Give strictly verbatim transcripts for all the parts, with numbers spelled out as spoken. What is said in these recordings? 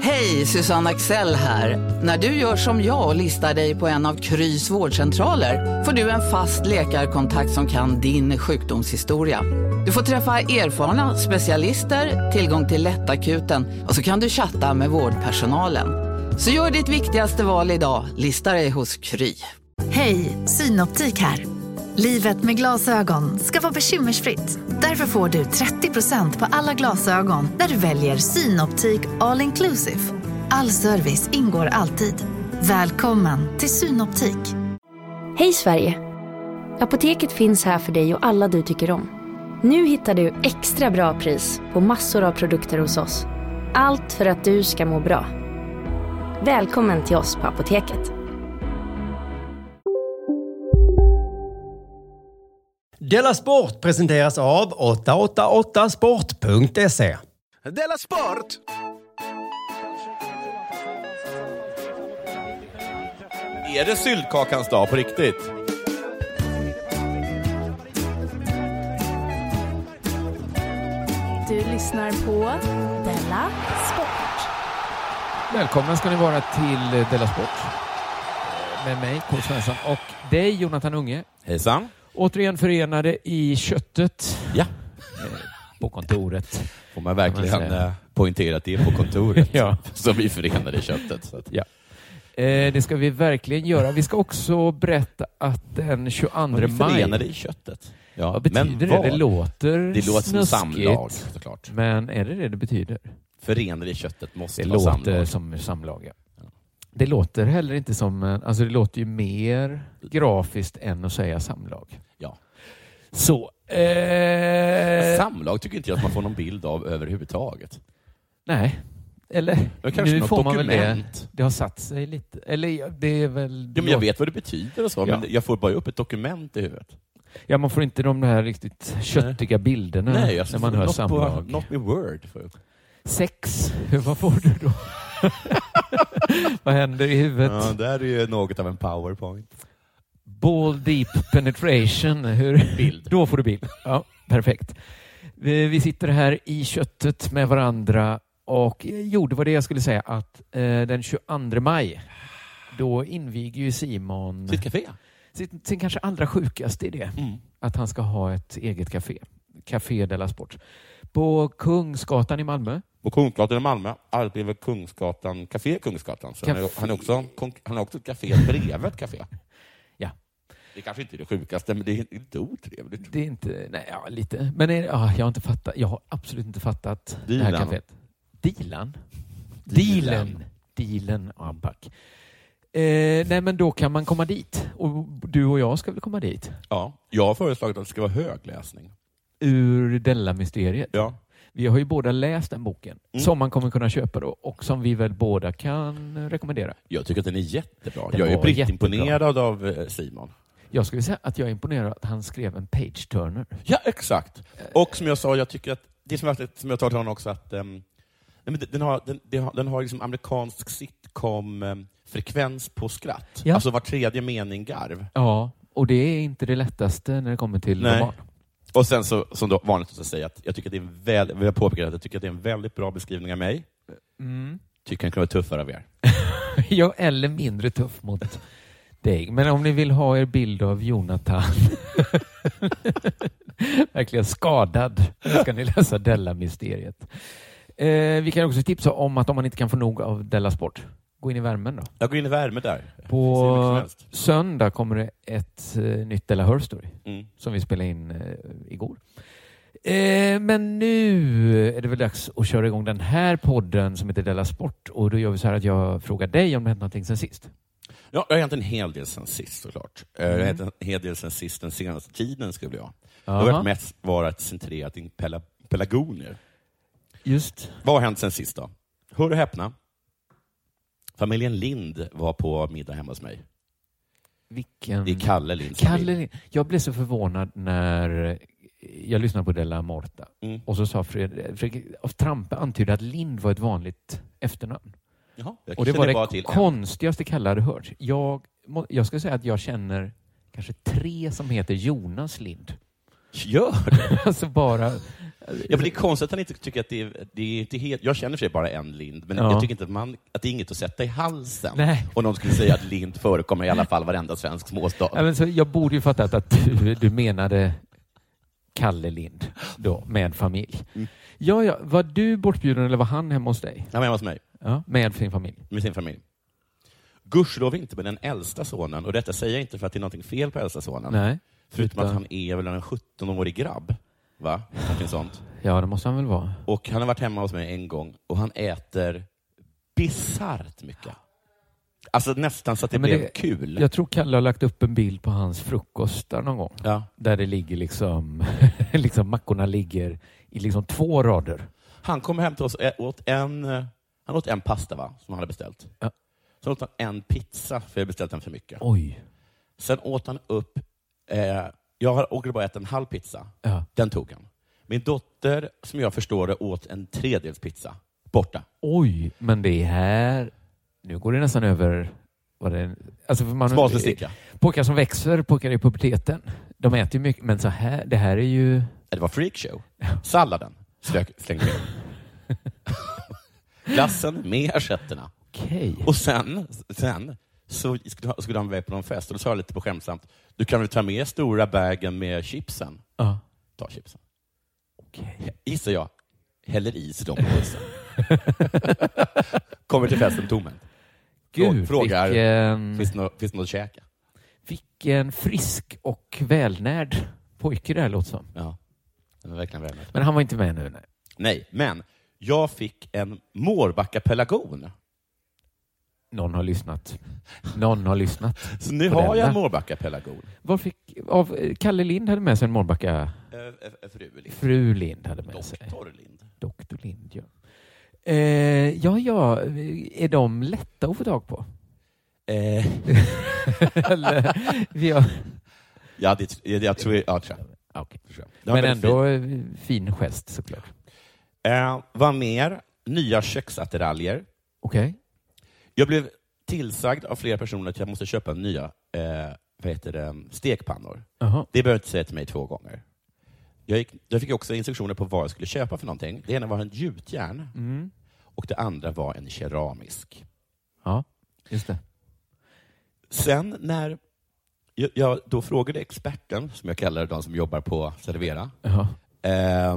Hej, Susanne Axel här. När du gör som jag och listar dig på en av Krys vårdcentraler får du en fast läkarkontakt som kan din sjukdomshistoria. Du får träffa erfarna specialister, tillgång till lättakuten och så kan du chatta med vårdpersonalen. Så gör ditt viktigaste val idag, listar dig hos Kry. Hej, Synoptik här. Livet med glasögon ska vara bekymmersfritt. Därför får du trettio procent på alla glasögon när du väljer Synoptik All Inclusive. All service ingår alltid. Välkommen till Synoptik. Hej Sverige! Apoteket finns här för dig och alla du tycker om. Nu hittar du extra bra pris på massor av produkter hos oss. Allt för att du ska må bra. Välkommen till oss på Apoteket. Della Sport presenteras av åtta åtta åtta sport punkt se. Della Sport! Är det syltkakans dag på riktigt? Du lyssnar på Della Sport. Välkomna ska ni vara till Della Sport. Med mig, K. Svensson, och dig, Jonathan Unge. Hejsan. Återigen förenade i köttet. Ja. På kontoret. Får man verkligen man poängtera att det är på kontoret ja. som vi förenade i köttet. Så att. Ja. Eh, det ska vi verkligen göra. Vi ska också berätta att den tjugoandra maj... förenade i köttet. Ja. Vad betyder men det? vad? Det låter Det låter som samlag, såklart. Men är det det det betyder? Förenade i köttet måste det vara låter samlag. som samlag, ja. Det låter heller inte som... Alltså det låter ju mer grafiskt än att säga samlag. Ja. Så... Eh... Samlag tycker inte jag att man får någon bild av överhuvudtaget. Nej. Eller nu får dokument. Man väl det. Det har satt sig lite. Eller det är väl... Ja, men jag vet vad det betyder och så, ja. Men jag får bara upp ett dokument i huvudet. Ja, man får inte de här riktigt köttiga Nej. bilderna. Nej, alltså, när man hör samlag. Not me word. För. Sex. Vad får du då? Vad händer i huvudet? Ja, det är ju något av en powerpoint. Ball deep penetration. Hur? Bild. Då får du bild. Ja, perfekt. Vi, vi sitter här i köttet med varandra och jo, det var det jag skulle säga att eh, den tjugoandra maj då inviger ju Simon sitt café. Sin, sin kanske allra sjukaste idé. Mm. Att han ska ha ett eget café. Café Della Sport. På Kungsgatan i Malmö. På Kungsgatan i Malmö arbetar Kungsgatan, Café Kungsgatan. Så café. Han är också han har också ett café bredvid ett café. Ja. Det kanske inte är det sjukaste, men det är inte otrevligt. Det är inte, nej, ja, lite. Men är, ja, jag har inte fattat, jag har absolut inte fattat Dilan. Det här caféet. Dilan? Dilen. Dilen Ampack. Eh, nej, men då kan man komma dit. Och du och jag ska väl komma dit? Ja, jag har föreslagit att det ska vara högläsning. Ur Della-mysteriet? Ja. Vi har ju båda läst den boken mm. som man kommer kunna köpa då och som vi väl båda kan rekommendera. Jag tycker att den är jättebra. Den jag är britt jättebra. imponerad av Simon. Jag skulle säga att jag är imponerad att han skrev en page-turner. Ja, exakt. Och som jag sa, jag tycker att det som jag, som jag tar till honom också att um, den har, den, den har, den har liksom amerikansk sitcom um, frekvens på skratt. Ja. Alltså var tredje mening garv. Ja, och det är inte det lättaste när det kommer till Nej. roman. Och sen så, som då vanligt att säga att jag tycker att det är en väl, jag påpekar att jag tycker att det är en väldigt bra beskrivning av mig. Mm. Tycker jag kan vara tuffare av er. Ja, eller mindre tuff mot dig. Men om ni vill ha er bild av Jonathan verkligen skadad, ska ni läsa Della-mysteriet. Eh, vi kan också tipsa om att om man inte kan få nog av Della Sport, gå in i värmen då. Jag går in i värme där. På söndag kommer det ett uh, nytt Della Her Story mm. som vi spelade in uh, igår. Eh, men nu är det väl dags att köra igång den här podden som heter Della Sport. Och då gör vi så här att jag frågar dig om det hänt någonting sen sist. Ja, det har hänt en hel del sen sist såklart. Mm. Det har hänt en hel del sen sist den senaste tiden skulle jag. Det har varit mest varit centrerat i pela, pelagonier. Just. Vad har hänt sen sist då? Hör och häpna. Familjen Lind var på middag hemma hos mig. Vilken? Det är Kalle Lind. Kalle Lind. Jag blev så förvånad när jag lyssnade på Della Morta. Mm. Och så sa Fredrik, Fredrik av Trampe antydde att Lind var ett vanligt efternamn. Jaha, och det var det det konstigaste Kalle hade hört. Jag, jag ska säga att jag känner kanske tre som heter Jonas Lind. Gör det? Alltså bara... Ja, men det är konstigt att han inte tycker att det är, det är inte helt... Jag känner för sig bara en lind, men Ja. jag tycker inte att, man, att det är inget att sätta i halsen. Nej. Och någon skulle säga att lind förekommer i alla fall varenda svensk småstad. Ja, men så jag borde ju fattat att du, du menade Kalle Lind då, med familj. Mm. Ja, ja, var du bortbjuden eller var han hemma hos dig? Han var hemma hos mig. Ja, med sin familj. Med sin familj. Gudskelov inte med den äldsta sonen, och detta säger jag inte för att det är något fel på äldsta sonen. Nej. Förutom Utan... att han är väl en sjuttonårig grabb. Va? Någonting sånt. Ja, det måste han väl vara. Och han har varit hemma hos mig en gång och han äter bisarrt mycket. Alltså nästan så att det Ja, men blev det- kul. Jag tror Kalle har lagt upp en bild på hans frukost där någon gång. Ja. Där det ligger liksom, liksom mackorna ligger i liksom två rader. Han kom hem till oss och åt en, han åt en pasta, va? Som han hade beställt. Ja. Sen åt han en pizza, för jag beställt den för mycket. Oj. Sen åt han upp, eh, jag åkte bara äta en halv pizza. Ja. Den tog han. Min dotter, som jag förstår det, åt en tredjedels pizza. Borta. Oj, men det är här... Nu går det nästan över... Vad det, alltså för man, Smalslig sticka. Pojkar som växer, pojkar i puberteten. De äter ju mycket, men så här, det här är ju... Det var freakshow. Salladen slök, slängde med. Glassen med assiettterna. Okej. Och sen, sen så skulle, skulle han iväg på någon fest och då sa jag lite på skämtsamt, du kan väl ta med stora bagen med chipsen? Ja. Ta chipsen. Okej. Gissar jag, häller i sig de påsen. Kommer till festen tomhänt. Gud, Frågar, vilken, finns det något, finns det något att käka? vilken frisk och välnärd pojke det här låter som. Ja, det var verkligen väldigt. Men han var inte med nu, nej. Nej, men jag fick en Mårbacka pelargon. Någon har lyssnat. Någon har lyssnat. Så nu På har denna. jag en Mårbacka pelargon. Var fick, av, Kalle Lind hade med sig en Mårbacka. Äh, äh, fru Lind. Fru Lind hade med sig. Doktor Lind. Doktor Lind, ja. Eh, ja, ja. Är de lätta att få tag på? Eh, Eller, vi har... ja, det, jag, jag tror... Ja, tror jag. Okay. Tror jag. Det var Men väldigt ändå fin. fin gest såklart. Eh, vad mer? Nya köksattiraljer. Okej. Jag blev tillsagd av flera personer att jag måste köpa nya eh, vad heter det, stekpannor. Jaha. Det behöver jag inte säga till mig två gånger. Jag, gick, jag fick också instruktioner på vad jag skulle köpa för någonting. Det ena var en gjutjärn Mm. och det andra var en keramisk. Ja, just det. Sen när jag, jag då frågade experten, som jag kallar de som jobbar på Servera, Jaha. eh,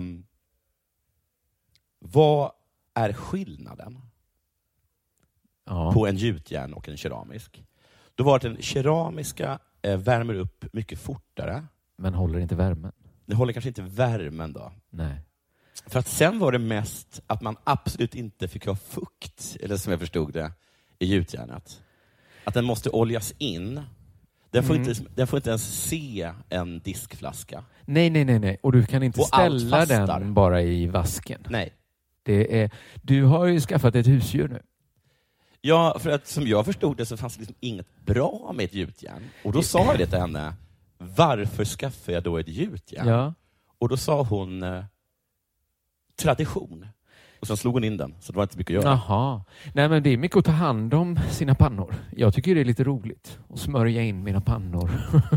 vad är skillnaden Ja. på en gjutjärn och en keramisk? Då var det den keramiska eh, värmer upp mycket fortare. Men håller inte värmen? Det håller kanske inte värmen då. Nej. För att sen var det mest att man absolut inte fick ha fukt, eller som jag förstod det, i gjutjärnet. Att den måste oljas in. Den får, Mm. inte, den får inte ens se en diskflaska. Nej, nej, nej, nej. Och du kan inte Och allt ställa fastar. den bara i vasken. Nej. Det är, du har ju skaffat ett husdjur nu. Ja, för att som jag förstod det så fanns det liksom inget bra med ett gjutjärn. Och då sa jag det till henne, varför skaffar jag då ett gjutjärn? Ja. Och då sa hon eh, tradition. Och sen slog hon in den, så det var inte så mycket att göra. Jaha. Nej, men det är mycket att ta hand om sina pannor. Jag tycker det är lite roligt att smörja in mina pannor.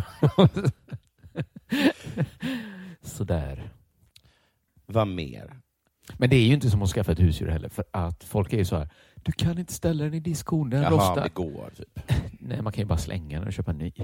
Sådär. Vad mer? Men det är ju inte som att skaffa ett husdjur heller, för att folk är ju så här, du kan inte ställa den i diskon, den Jaha, rostar. det går typ. Nej, man kan ju bara slänga den och köpa en ny.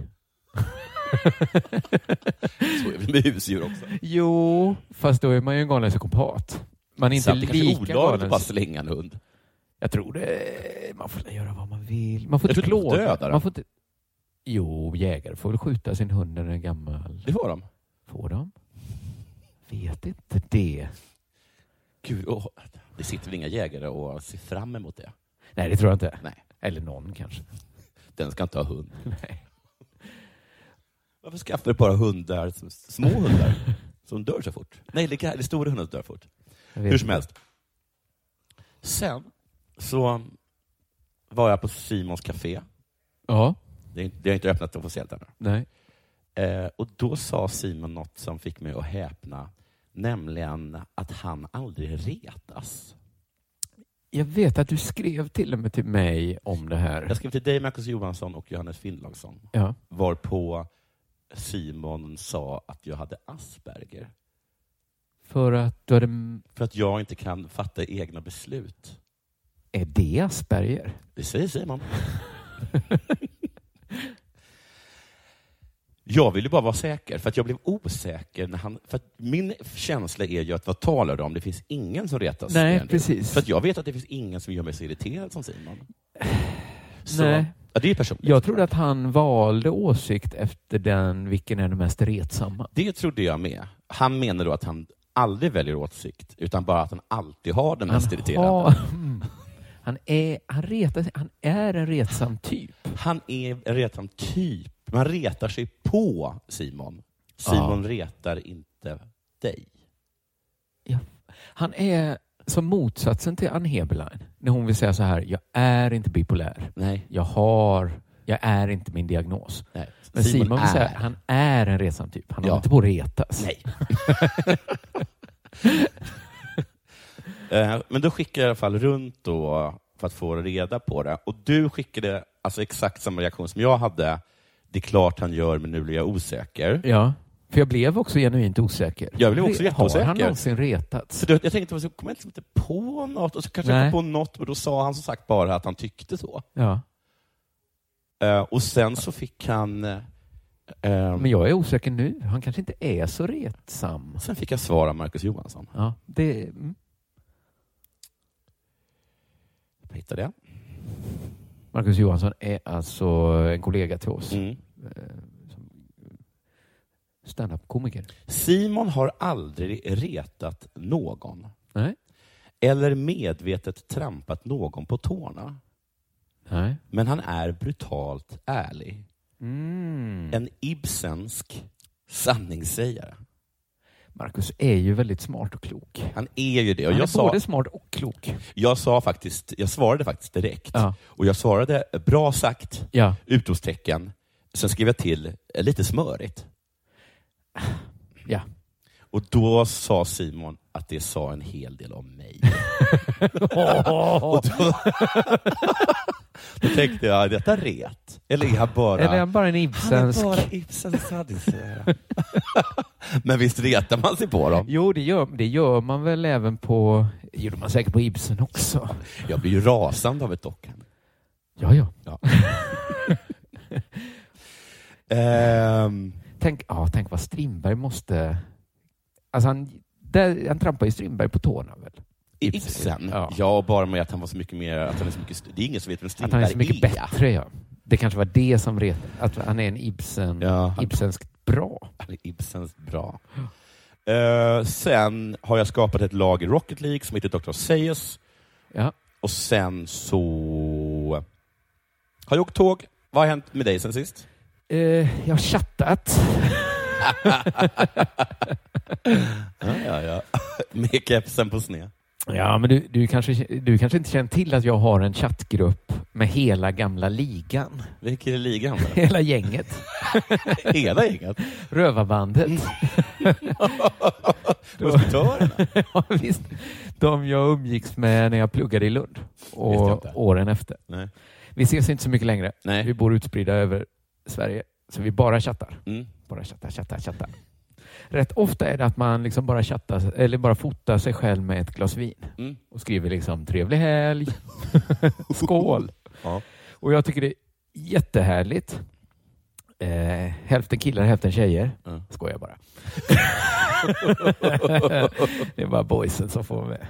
Så är det med husdjur också. Jo, fast då är man ju en galen psykopat. Man är inte Samt det kanske är lika olagligt galen. att bara slänga en hund. Jag tror det. Man får göra vad man vill. Man får Jag inte tror inte plåga. döda den. Man får inte... Jo, jägare får väl skjuta sin hund när den är gammal. Det får de. Får de? Vet inte det. Gud, åh, det sitter väl inga jägare och ser fram emot det. Nej, det tror jag inte. Nej. Eller någon kanske. Den ska inte ha hund. Nej. Varför skaffar du bara hundar, små hundar, som dör så fort? Nej, det är stora hundar som dör fort. Hur som helst. Sen så var jag på Simons café. Ja. Det är, det är inte öppnat officiellt ännu. Nej. Eh, och då sa Simon något som fick mig att häpna. Nämligen att han aldrig retas. Jag vet att du skrev till och med till mig om det här. Jag skrev till dig, Marcus Johansson och Johannes Finnlaugsson. Ja. Varpå Simon sa att jag hade Asperger. För att du hade... För att jag inte kan fatta egna beslut. Är det Asperger? Det säger Simon. Jag ville bara vara säker, för att jag blev osäker när han... För att min känsla är ju att vad talar du om? Det finns ingen som retas. Nej, precis. För att jag vet att det finns ingen som gör mig så irriterad som Simon. Så, Nej. Ja, det är personligt. Jag trodde att han valde åsikt efter den, vilken är den mest retsamma. Det trodde jag med. Han menar då att han aldrig väljer åsikt, utan bara att han alltid har den mest irriterande. Har, han, är, han, retar, han är en retsam typ. Han är en retsam typ. Man retar sig på Simon. Simon ja. retar inte dig. Ja. Han är som motsatsen till Ann Heberlein. När hon vill säga så här, jag är inte bipolär. Nej. Jag har, jag är inte min diagnos. Nej. Men Simon, Simon vill säga, han är en retsam typ. Han ja. har inte på att retas. Nej. Men då skickar jag i alla fall runt då för att få reda på det. Och du skickade alltså exakt samma reaktion som jag hade. Det är klart han gör, men nu blir jag osäker. Ja, för jag blev också genuint osäker. Jag blev också jätteosäker. Har han någonsin retats? För då, jag tänkte, så kommer jag liksom inte på något. Och så kanske Nej. jag kom på något, och då sa han som sagt bara att han tyckte så. Ja. Uh, och sen så fick han... Uh, men jag är osäker nu. Han kanske inte är så retsam. Sen fick jag svara Marcus Johansson. Ja, det... Mm. Jag hittade det. Marcus Johansson är alltså en kollega till oss. Mm. Stand-up-komiker. Simon har aldrig retat någon. Nej. Eller medvetet trampat någon på tårna. Nej. Men han är brutalt ärlig. Mm. En ibsensk sanningssägare. Marcus är ju väldigt smart och klok. Han är ju det. Och han jag är sa, både smart och klok. Jag sa faktiskt, jag svarade faktiskt direkt. Ja. Och jag svarade bra sagt, ja. utropstecken. Sen skrev jag till lite smörigt. Ja. Och då sa Simon att det sa en hel del om mig. Och då, då tänkte jag, är detta ret? Eller är jag bara... Eller är jag bara en ibsensk... Han är bara ibsensk sadisare. Men visst retar man sig på dem? Jo, det gör, det gör man väl även på... Gjorde man säkert på Ibsen också. Jag blir ju rasande av ett dockan. Ja, ja. ja. um... Tänk, ja, tänk vad Strindberg måste... Alltså han, där, han trampar ju Strindberg på tårna väl? I Ibsen? Ja. ja, bara med att han var så mycket mer... Att han är så mycket, det är ingen som vet vem Strindberg är. Att han är så mycket är. bättre, ja. Det kanske var det som ret, att han är en Ibsen, ja, han, Ibsenskt bra. Han är Ibsens bra. Uh, sen har jag skapat ett lag i Rocket League som heter doktor Seuss. Ja. Och sen så... Har jag åkt tåg? Vad har hänt med dig sen sist? Uh, jag har chattat. ja, ja, ja. Med kepsen på sned. Ja, men du, du, kanske, du kanske inte känner till att jag har en chattgrupp med hela gamla ligan. Vilken är ligan? Hela gänget. Hela gänget? Rövarbandet. Musketörerna? Ja, visst. De jag umgicks med när jag pluggade i Lund. Och åren efter. Nej. Vi ses inte så mycket längre. Nej. Vi bor utspridda över Sverige. Så vi bara chattar. Mm. Bara chattar, chattar, chattar. Rätt ofta är det att man liksom bara chattar eller bara fotar sig själv med ett glas vin. Mm. Och skriver liksom trevlig helg. Skål. Ja. Och jag tycker det är jättehärligt. Eh, hälften killar, hälften tjejer. Mm. Skojar bara. Det är bara boysen som får med.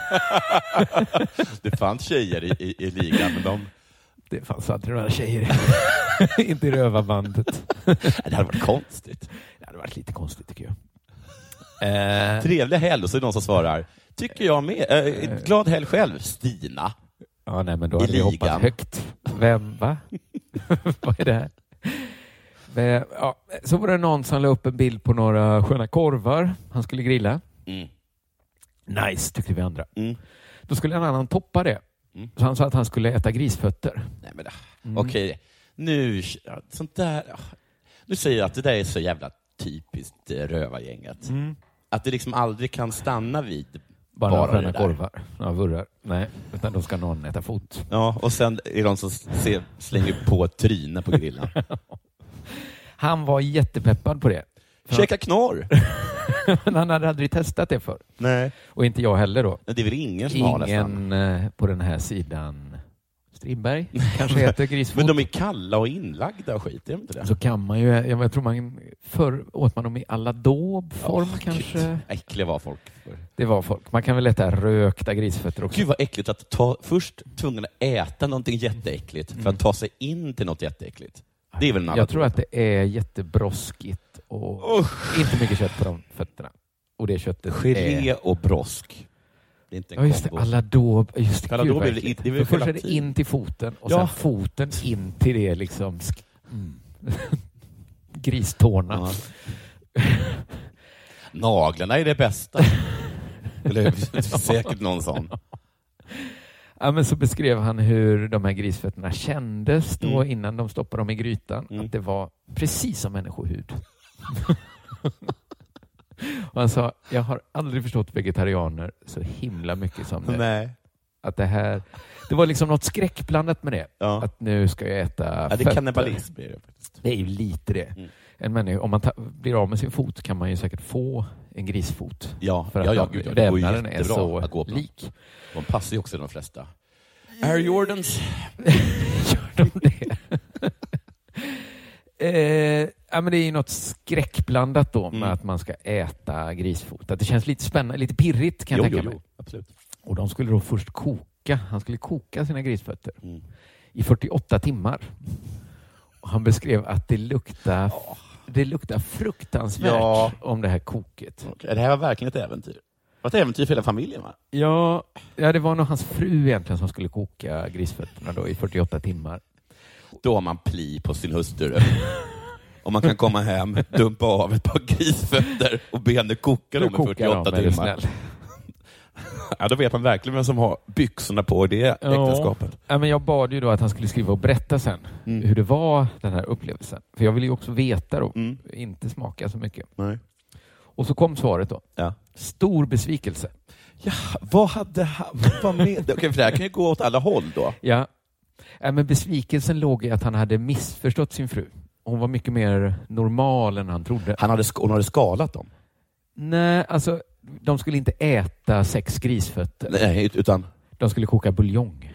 Det fanns tjejer i, i, i ligan, men de... Det fanns aldrig några tjejer. Inte i rövarbandet. Det hade varit konstigt. Det hade varit lite konstigt tycker jag. Eh... Trevlig helg, och så är det någon som svarar. Tycker jag med. Eh, glad helg själv, Stina. Ja, nej, men då hade vi hoppat högt. Vem, va? Vad är det här? Men, ja, så var det någon som la upp en bild på några sköna korvar. Han skulle grilla. Mm. Nice, tyckte vi andra. Mm. Då skulle en annan toppa det. Mm. Så han sa att han skulle äta grisfötter. Nej, men mm. Okej, okay. Nu sånt där. Nu säger jag att det där är så jävla typiskt rövargänget. Mm. Att det liksom aldrig kan stanna vid bara, bara sköna korvar. Ja, vurrar. Nej, utan då ska någon äta fot. Ja, och sen är det de som ser, slänger på ett tryne på grillen. Han var jättepeppad på det. Käka knorr. Men han hade aldrig testat det för. Nej. Och inte jag heller då. Men det är väl ingen som ingen har nästan. Ingen på den här sidan. Strindberg kanske heter grisfot. Men de är kalla och inlagda och skit, är de inte det? Så kan man ju, jag, jag tror man, förr åt man dem i aladobform oh, kanske. Gud. Äckliga var folk. Det var folk. Man kan väl äta rökta grisfötter också. Gud vad äckligt att ta, först tvungen att äta någonting jätteäckligt för att mm. ta sig in till något jätteäckligt. Det är väl en annan Jag tror att det är jättebroskigt och Usch. inte mycket kött på de fötterna. Och det köttet Gelé är... och brosk. Det är inte en ja, just det. Aladåb. Just det. Aladåb är det, det är väl först är det in till foten och ja. sen foten in till det liksom mm. gristårna. Ja. Naglarna är det bästa. Eller säkert någon sån. Ja, men så beskrev han hur de här grisfötterna kändes då mm. innan de stoppade dem i grytan. Mm. Att det var precis som människohud. Och han sa, jag har aldrig förstått vegetarianer så himla mycket som det. Nej. Att det här, det var liksom något skräckblandat med det. Ja. Att nu ska jag äta ja, fötter. Det är kannibalism. Det är, det är ju lite det. Mm. En människa, om man ta, blir av med sin fot kan man ju säkert få en grisfot. Ja, för att ja, ja, gud, ja, vävnaden är så att gå på. lik. De passar ju också de flesta. Air Jordans. Gör de det? eh, ja, men det är ju något skräckblandat då med mm. att man ska äta grisfot. Att det känns lite spännande, lite pirrigt kan jag jo, tänka jo, mig. Jo, absolut. Och de skulle då först koka. Han skulle koka sina grisfötter mm. i fyrtioåtta timmar. Och han beskrev att det luktar, oh. det luktar fruktansvärt ja. om det här koket. Okay. Det här var verkligen ett äventyr. Det var ett äventyr för hela familjen, va? Ja, ja, det var nog hans fru egentligen som skulle koka grisfötterna då i fyrtioåtta timmar. Då har man pli på sin hustru. Om man kan komma hem, dumpa av ett par grisfötter och be henne koka dem i fyrtioåtta dem, timmar. Ja, då vet man verkligen vem som har byxorna på det ja. äktenskapet. Ja, men jag bad ju då att han skulle skriva och berätta sen mm. hur det var, den här upplevelsen. För jag ville ju också veta då, mm. inte smaka så mycket. Nej. Och så kom svaret då. Ja. Stor besvikelse. Ja, vad hade han vad med? Okej, för det här kan ju gå åt alla håll då. Ja. Ja, men besvikelsen låg i att han hade missförstått sin fru. Hon var mycket mer normal än han trodde. Han hade, sk- hon hade skalat dem? Nej, alltså de skulle inte äta sex grisfötter. Nej, utan? De skulle koka buljong.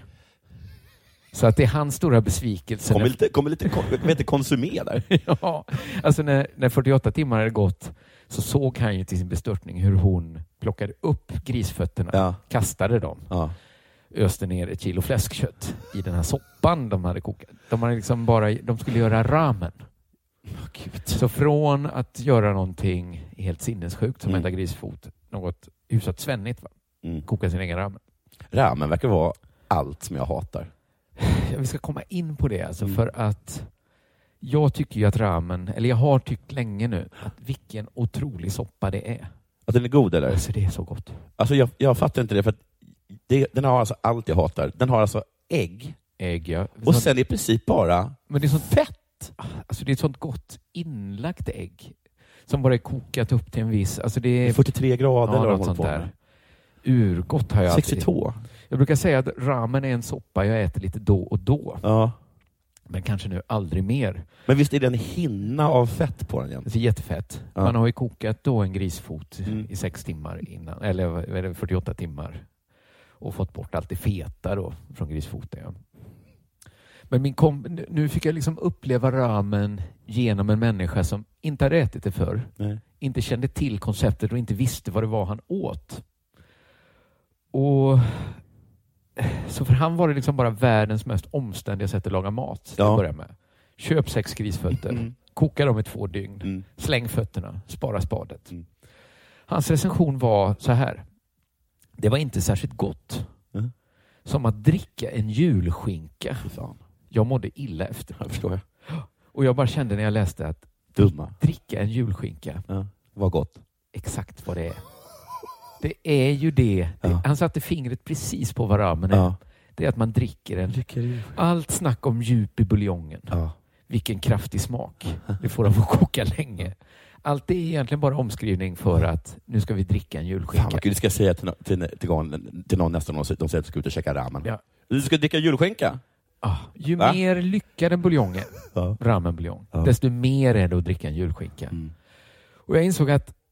Så att det är hans stora besvikelse. Kommer lite, kommer lite kom, inte konsumera där. Ja, alltså när, när fyrtioåtta timmar hade gått så såg han ju till sin bestörtning hur hon plockade upp grisfötterna, ja. kastade dem, ja. öste ner ett kilo fläskkött i den här soppan de hade kokat. De, hade liksom bara, de skulle göra ramen. Oh, Gud. Så från att göra någonting helt sinnessjukt som mm. äta grisfot, något hyfsat svennigt, va? Mm. Koka sin egen ramen. Ramen verkar vara allt som jag hatar. Ja, vi ska komma in på det alltså, mm. för att jag tycker ju att ramen, eller jag har tyckt länge nu, att vilken otrolig soppa det är. Att den är god eller? Alltså det är så gott. Alltså jag, jag fattar inte det, för att det, den har alltså allt jag hatar. Den har alltså ägg. Ägg, ja. Och sen i princip bara men det är sånt fett. Alltså det är ett sånt gott inlagt ägg som bara är kokat upp till en viss, alltså det är fyrtiotre grader ja, eller något sånt där. Urgott har jag sextiotvå. Alltid. Jag brukar säga att ramen är en soppa jag äter lite då och då. Ja. Men kanske nu aldrig mer. Men visst är det en hinna av fett på den igen? Det är jättefett. Ja. Man har ju kokat då en grisfot mm. i sex timmar innan, eller fyrtioåtta timmar. Och fått bort allt det feta då från grisfoten. Ja. Men min kom- nu fick jag liksom uppleva ramen genom en människa som inte hade ätit det förr. Nej. Inte kände till konceptet och inte visste vad det var han åt. Och så för han var det liksom bara världens mest omständiga sätt att laga mat. Ja. Börja med. Köp sex grisfötter, mm. koka dem i två dygn, mm. släng fötterna, spara spadet. Mm. Hans recension var så här. Det var inte särskilt gott. Mm. Som att dricka en julskinka. Fan. Jag mådde illa efter. Jag förstår jag. Och jag bara kände när jag läste att Dumma. dricka en julskinka. Ja. Vad gott. Exakt vad det är. Det är ju det. Ja. det han satte fingret precis på vad ramen är. Ja. Det är att man dricker en. Dricker allt snack om djup i buljongen. Ja. Vilken kraftig smak. Det får de att koka länge. Allt det är egentligen bara omskrivning för att nu ska vi dricka en julskinka. Fan vad kul, du ska säga till, till, till, någon, till någon nästan, de säger att du ska ut och käka ramen. Ja. Du ska dricka julskinka? Ah, ju Va? mer lyckad en buljong är, ja. ramenbuljong, ja. desto mer är det att dricka en julskinka. Mm. Och jag insåg att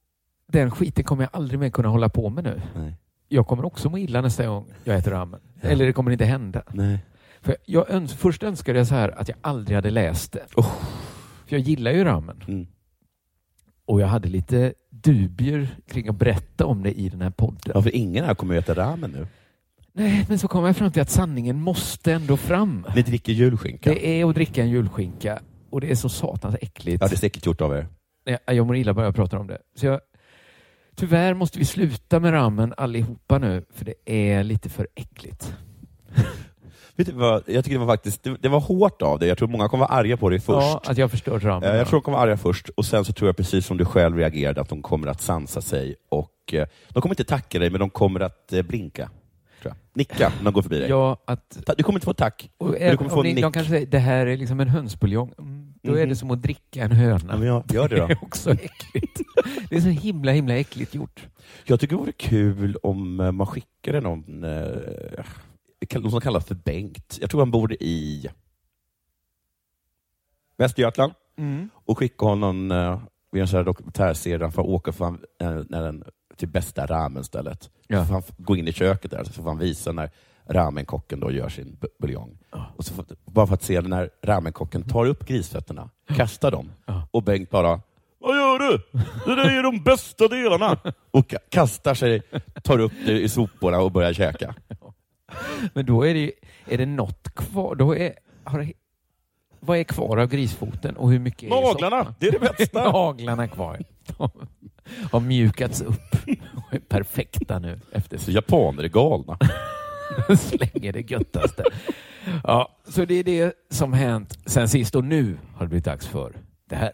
den skiten kommer jag aldrig mer kunna hålla på med nu. Nej. Jag kommer också må illa nästa gång jag äter ramen. Ja. Eller det kommer inte hända. Nej. För jag öns- först önskade jag så här att jag aldrig hade läst det. Oh. För jag gillar ju ramen. Mm. Och jag hade lite dubier kring att berätta om det i den här podden. Ja, för ingen här kommer att äta ramen nu. Nej, men så kom jag fram till att sanningen måste ändå fram. Ni dricker julskinka. Det är att dricka en julskinka. Och det är så satans äckligt. Ja, det är säkert gjort av er. Jag, jag mår illa bara jag pratar om det. Så jag, tyvärr måste vi sluta med ramen allihopa nu. För det är lite för äckligt. Vet du vad? Jag tycker det var faktiskt det, det var hårt av dig. Jag tror många kommer vara arga på dig först. Ja, att jag förstört ramen. Eh, Jag tror de kommer vara arga först. Och sen så tror jag precis som du själv reagerade att de kommer att sansa sig. Och eh, de kommer inte tacka dig, men de kommer att eh, blinka. Tror jag. Nicka när de går förbi dig. Ja, att... Ta- Du kommer inte få tack. Och Men du även kommer om få ni, en nick. de kanske säger det här är liksom en hönsbuljong. Mm, då är Mhm. det som att dricka en höna. Ja, men jag gör det då. Det är också äckligt. Det är så himla, himla äckligt gjort. Jag tycker det vore kul om eh, man skickade någon, eh, någon som kallas för Bengt. Jag tror han bor i Västergötland. Mm. Och skicka honom eh, vid en sån här dokumentärserie där han får åka för han, eh, när den, till bästa ramenstället. Ja. Så får han f- gå in i köket där så får han visa när ramenkocken då gör sin bu- buljong. Ja. Och så får, bara för att se när ramenkocken tar upp grisfötterna, kastar dem. Ja. Och Bengt bara, vad gör du? Det där är de bästa delarna. Och ka- kastar sig, tar upp det i soporna och börjar käka. Men då är det, är det något kvar. Då är, har det, vad är kvar av grisfoten och hur mycket är i Naglarna, soppan? det är det bästa. Naglarna kvar. De har mjukats upp och är perfekta nu. Efter Så japaner är galna. slänger det göttaste. Ja, så det är det som hänt sen sist och nu har det blivit dags för det här.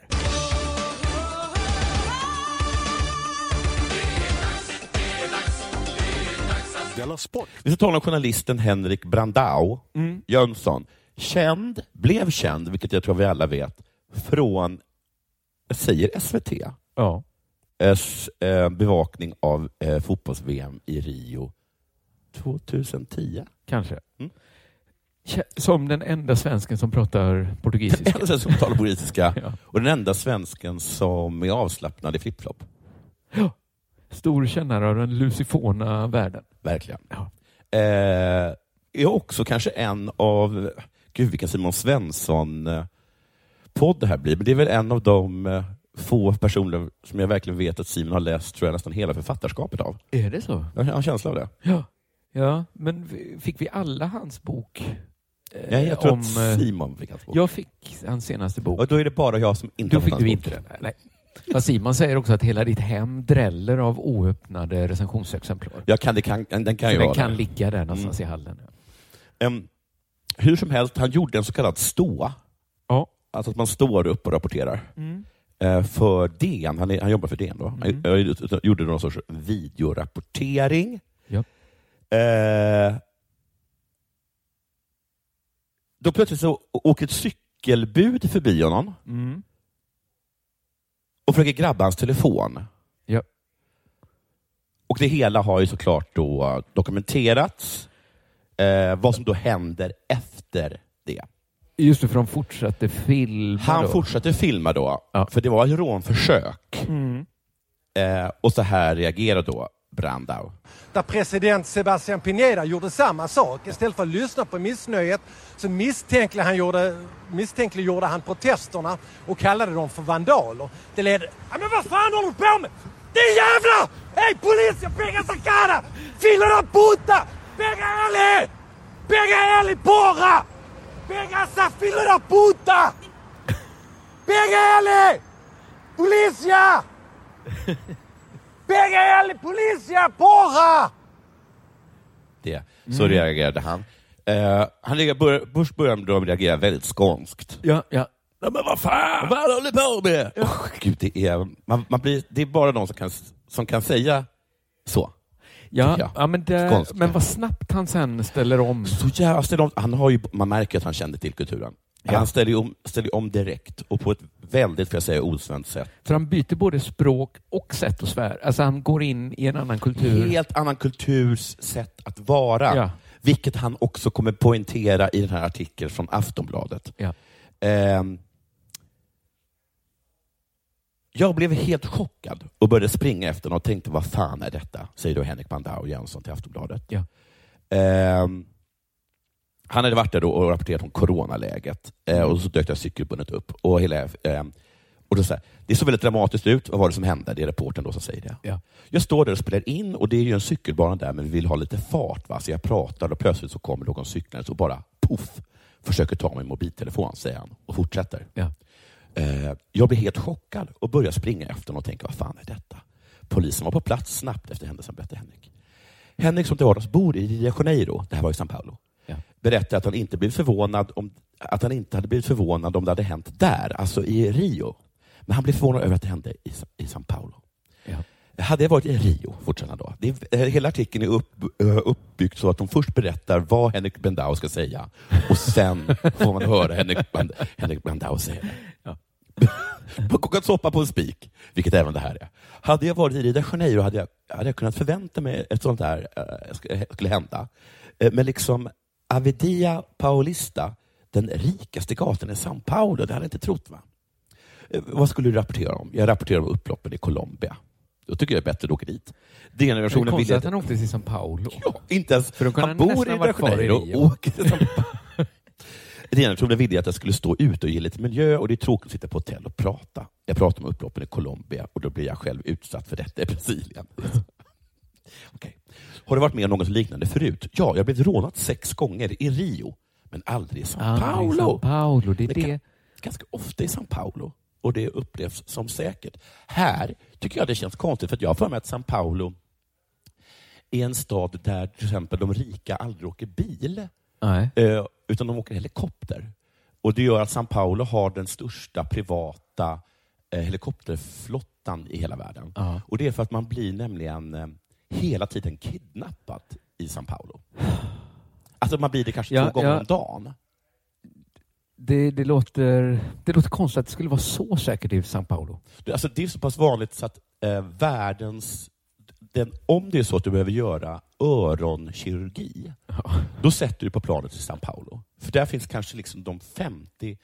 Vi ska tala om journalisten Henrik Brandao Mm. Jönsson. Känd, blev känd, vilket jag tror vi alla vet, från, jag säger S V T, Ja. S, eh, bevakning av eh, fotbolls-V M i Rio tjugohundratio. Kanske. Mm. Kä- Som den enda svensken som pratar portugisiska. Den enda svensken som talar portugisiska Ja. och den enda svensken som är avslappnad i flipflop. Ja. Stor kännare av den lucifona världen. Verkligen. Ja. Eh, är också kanske en av, gud vilken Simon Svensson-podd det här blir, men det är väl en av de eh, få personer som jag verkligen vet att Simon har läst, tror jag, nästan hela författarskapet av. Är det så? Jag har en känsla av det. Ja. Ja, men vi- fick vi alla hans bok? Eh, Nej, jag tror om, att eh, Simon fick hans bok. Jag fick hans senaste bok. Och då är det bara jag som inte Då har fick fått du hans inte bok. den. Nej. Ja, Simon säger också att hela ditt hem dräller av oöppnade recensionsexemplar. Jag kan, det kan, den kan Så ju den vara kan det. ligga där någonstans Mm. i hallen. Um, hur som helst, han gjorde en så kallad ståa. Ja. Alltså att man står upp och rapporterar. Mm. Eh, för D N, han, är, han jobbar för D N då. Mm. Han jag gjorde någon sorts videorapportering. Ja. Eh, då plötsligt så åker ett cykelbud förbi honom Mm. och försöker grabba hans telefon. Ja. Och det hela har ju såklart då dokumenterats. Eh, vad som då händer efter det. Just det, för de fortsatte filma. Han då. fortsatte filma då, Ja. för det var ett rånförsök. Mm. Eh, och så här reagerade då Brandao. Där president Sebastián Piñera gjorde samma sak. Istället för att lyssna på missnöjet så misstänkliggjorde han, gjorde, misstänkliggjorde han protesterna och kallade dem för vandaler. Det ledde... Ja, men vad fan håller du på med? Det är jävla! Hej polis, jag pega essa cara! Fila da puta! Pega ele! Pega ele, porra! Pega essa fila da puta! Pega ele! Polizia! Pega ele, polizia, porra! Det. Så reagerade han. Eh, han reagerade, bör, först började de reagera väldigt skånskt. Ja, ja. Ja, men vad fan, vad håller du på med? Oh, Gud, det, är, man, man blir, det är bara de som kan, som kan säga så. Ja, Ja. ja men, det, Skånska. men vad snabbt han sen ställer om. Så jävla ställer om, han har ju, man märker att han kände till kulturen. Ja. Han ställer ju om, ställer om direkt och på ett väldigt, för jag säga, osvenskt sätt. För han byter både språk och sätt att svära. Alltså han går in i en annan kultur. Helt annan kulturs sätt att vara. Ja. Vilket han också kommer poängtera i den här artikeln från Aftonbladet. Ja. Ehm, Jag blev helt chockad och började springa efter honom och tänkte, vad fan är detta? Säger då Henrik Brandao Jönsson till Aftonbladet. Ja. Eh, han hade varit där då och rapporterat om coronaläget. Eh, och så dök det cykelbundet upp. Och hela... Eh, Och då så här, det såg väldigt dramatiskt ut. Vad var det som hände? Det är reportern då som säger det. Ja. Jag står där och spelar in och det är ju en cykelbana där, men vi vill ha lite fart. Va? Så jag pratar och plötsligt så kommer någon cyklande och bara puff, försöker ta min mobiltelefon, säger han och fortsätter. Ja. Eh, jag blir helt chockad och börjar springa efter honom och tänker, vad fan är detta? Polisen var på plats snabbt efter händelsen, berättar Henrik. Henrik som till vardags bor i Rio de Janeiro, det här var i São Paulo, ja. berättade att han inte blev förvånad om att han inte hade blivit förvånad om det hade hänt där, alltså i Rio. Men han blev förvånad över att det hände i, i São Paulo. Ja. Hade jag varit i Rio, fortsätter då. Det är, hela artikeln är upp, uppbyggt så att de först berättar vad Henrik Brandao ska säga och sen får man höra Henrik, Brand, Henrik Brandao säga det. Ja. Kokat soppa på en spik, vilket även det här är. Hade jag varit i Rio de Janeiro hade jag, hade jag kunnat förvänta mig ett sånt här äh, skulle hända. Men liksom Avenida Paulista, den rikaste gatan i São Paulo, det hade jag inte trott, va? Vad skulle du rapportera om? Jag rapporterar om upploppen i Colombia. Då tycker jag det är bättre att åka dit. Det är det konstigt att han åkte till São Paulo. Ja, inte ens. För han bor i Rio de Janeiro och åker till São Paulo. Det ena trodde ville att jag skulle stå ute och ge lite miljö och det är tråkigt att sitta på hotell och prata. Jag pratar om upploppen i Colombia och då blir jag själv utsatt för detta i Brasilien. Okay. Har du varit med om något liknande förut? Ja, jag blev rånat sex gånger i Rio, men aldrig i São Paulo. Ah, São Paulo, det är det. det. Ganska ofta i São Paulo. Och det upplevs som säkert. Här tycker jag det känns konstigt för att jag har för mig att São Paulo är en stad där till exempel de rika aldrig åker bil. Nej. Eh, utan de åker helikopter. Och det gör att São Paulo har den största privata eh, helikopterflottan i hela världen. Uh-huh. Och det är för att man blir nämligen eh, hela tiden kidnappad i São Paulo. Alltså man blir det kanske ja, två gånger ja. om dagen. Det, det, låter, det låter konstigt att det skulle vara så säkert i São Paulo. Det, alltså det är så pass vanligt så att eh, världens... Den, om det är så att du behöver göra öronkirurgi, ja. då sätter du på planet till São Paulo. För där finns kanske liksom de femtio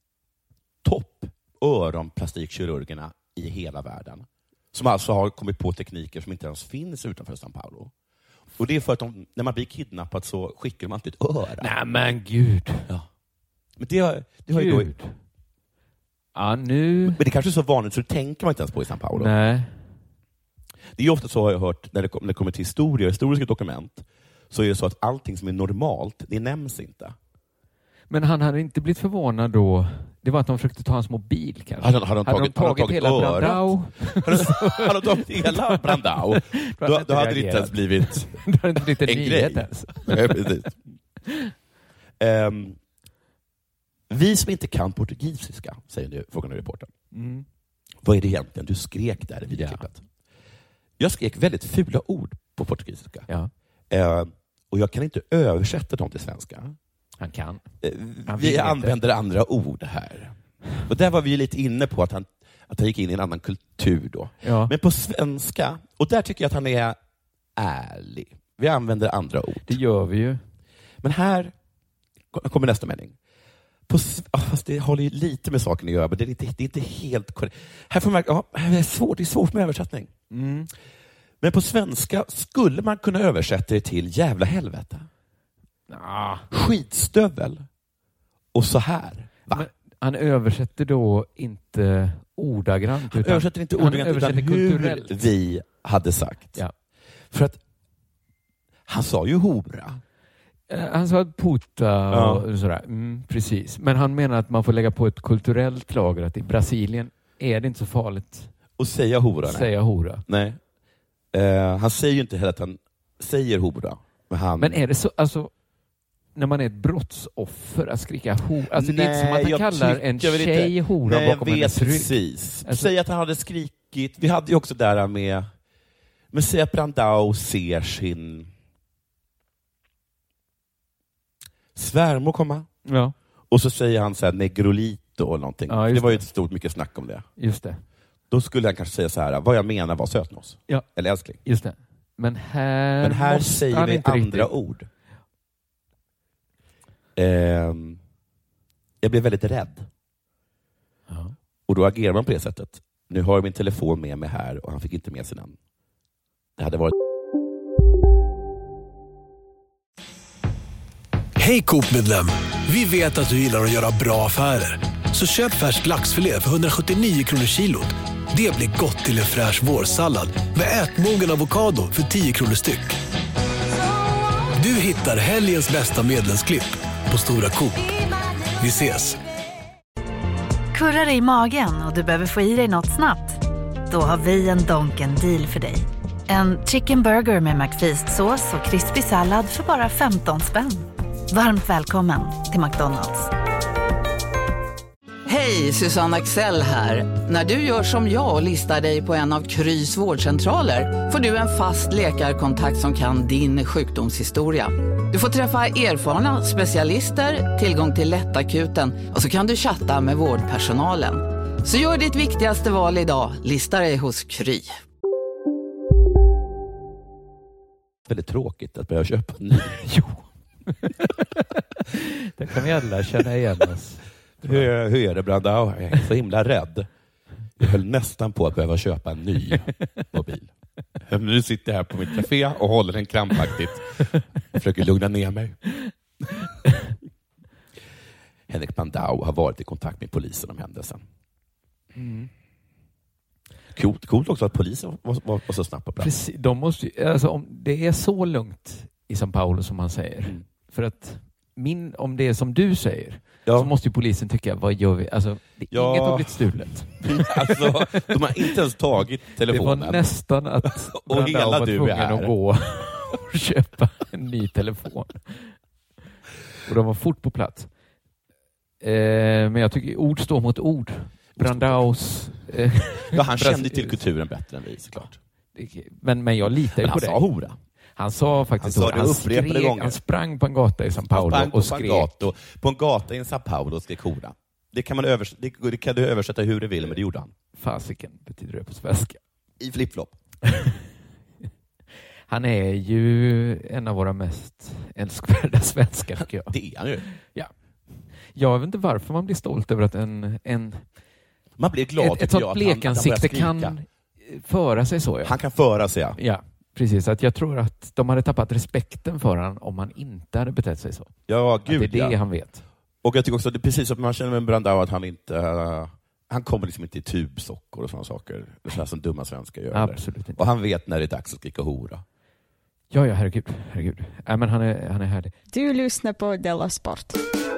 topp öronplastikkirurgerna i hela världen. Som alltså har kommit på tekniker som inte ens finns utanför São Paulo. Och det är för att de, när man blir kidnappad så skickar man alltid ett öra. Nej men gud. Ja. Men det har, det har ju då... Ja, nu... Men det kanske är så vanligt så det tänker man inte ens på i São Paulo. Nej. Det är ofta så har jag hört när det, när det kommer till historia, historiska dokument, så är det så att allting som är normalt, det nämns inte. Men han hade inte blivit förvånad då. Det var att de försökte ta hans mobil kanske. Hade, hade, de, tagit, hade de tagit, hade de tagit hela örat? Brandao? Hade de tagit hela Brandao? då, då hade det inte ens blivit då hade det inte blivit en, en nyhet ens. Nej, precis. Um, vi som inte kan portugisiska, säger nu, frågan reportern. Mm. Vad är det egentligen du skrek där i videoklippet? Ja. Jag skrek väldigt fula ord på portugisiska. Ja. Uh, och jag kan inte översätta dem till svenska. Han kan. Han vi använder inte. andra ord här. Och där var vi lite inne på att han, att han gick in i en annan kultur då. Ja. Men på svenska, och där tycker jag att han är ärlig. Vi använder andra ord. Det gör vi ju. Men här kommer nästa mening. På, fast det håller ju lite med saken att göra, men det är inte, det är inte helt korrekt. Här får man, ja, det är svårt, det är svårt med översättning. Mm. Men på svenska skulle man kunna översätta det till jävla helvete. Ah. Skitstövel. Och så här. Va? Han översätter då inte ordagrant. Han översätter inte ordagrant, utan hur vi hade sagt. Ja. För att han sa ju hora. Han sa puta ja. och sådär. Mm, precis. Men han menar att man får lägga på ett kulturellt lager. Att i Brasilien är det inte så farligt att säga hora. Säga hora. Nej. Uh, han säger ju inte heller att han säger hora. Men, han... men är det så, alltså när man är ett brottsoffer att skrika hora? Alltså nej, det är inte som att han kallar en tjej inte. hora nej, bakom hennes rygg. Precis. Alltså... Säg att han hade skrikit. Vi hade ju också där med men säg att Brandao ser sin svärmor komma. Ja. Och så säger han så här negrolito och någonting. Ja, det var ju det. ett stort mycket snack om det. Just det. Då skulle han kanske säga så här, vad jag menar var sötnos. Ja. Eller älskling. Just det. Men här, Men här säger vi andra riktigt. ord. Um, jag blev väldigt rädd. Ja. Och då agerar man på det sättet. Nu har jag min telefon med mig här och han fick inte med sig den. Det hade varit... Hej Coop-medlem! Vi vet att du gillar att göra bra affärer. Så köp färsk laxfilé för hundrasjuttionio kronor kilot. Det blir gott till en fräsch vårsallad med ätmogen avokado för tio kronor styck. Du hittar helgens bästa medlemsklipp på Stora Coop. Vi ses! Kurrar dig i magen och du behöver få i dig något snabbt? Då har vi en Donken deal för dig. En chicken burger med McFeast-sås och krispig sallad för bara femton spänn. Varmt välkommen till McDonald's. Hej, Susanne Axel här. När du gör som jag och listar dig på en av Krys vårdcentraler får du en fast läkarkontakt som kan din sjukdomshistoria. Du får träffa erfarna specialister, tillgång till lättakuten och så kan du chatta med vårdpersonalen. Så gör ditt viktigaste val idag, lista dig hos Kry. Väldigt tråkigt att börja köpa en ny. Jo. Det kan vi alla känna igen oss. Hur, hur är det, Brandao? Jag är så himla rädd. Jag höll nästan på att behöva köpa en ny mobil. Nu sitter jag här på mitt café och håller den krampaktigt. Försöker lugna ner mig. Henrik Brandao har varit i kontakt med polisen om händelsen. Mm. Coolt, coolt också att polisen var, var, var så snabb på plats. Precis, de måste, alltså, om det är så lugnt i São Paulo som man säger. Mm. För att min, om det är som du säger, ja. Så måste ju polisen tycka, vad gör vi? Alltså, det, ja. Inget har blivit stulet. Alltså, de har inte ens tagit telefonen. Det var nästan att Brandao var tvungen att gå och köpa en ny telefon. Och de var fort på plats. Eh, men jag tycker ord står mot ord. Brandaus... Eh, ja, han kände till kulturen bättre än vi, såklart. Men, men jag litar ju på det. Han sa hora. Han sa faktiskt han, sa han, skrek, han sprang på en gata i São Paulo och skrek. Gato, på en gata i São Paulo och skrek hora. Det kan, man övers- det, det kan du översätta hur du vill, men det gjorde han. Fasiken betyder det på svenska. I flip-flop. Han är ju en av våra mest älskvärda svenskar, tycker jag. Det är han ju. Ja. Jag vet inte varför man blir stolt över att en... en man blir glad, ett, ett sånt blekansikte kan föra sig så. Ja. Han kan föra sig, ja. Ja. Precis, att jag tror att de hade tappat respekten för han om han inte hade betett sig så. Ja, gud, att det är det ja. han vet. Och jag tycker också att det är precis som man känner med Brandao att han inte uh, han kommer liksom inte i tubsockor och sådana saker. Det är som dumma svenskar gör. Absolut inte. Och han vet när det är dags att skrika hora. Ja, ja, herregud. herregud. Ja, men han är, han är härlig. Du lyssnar på Della Sport.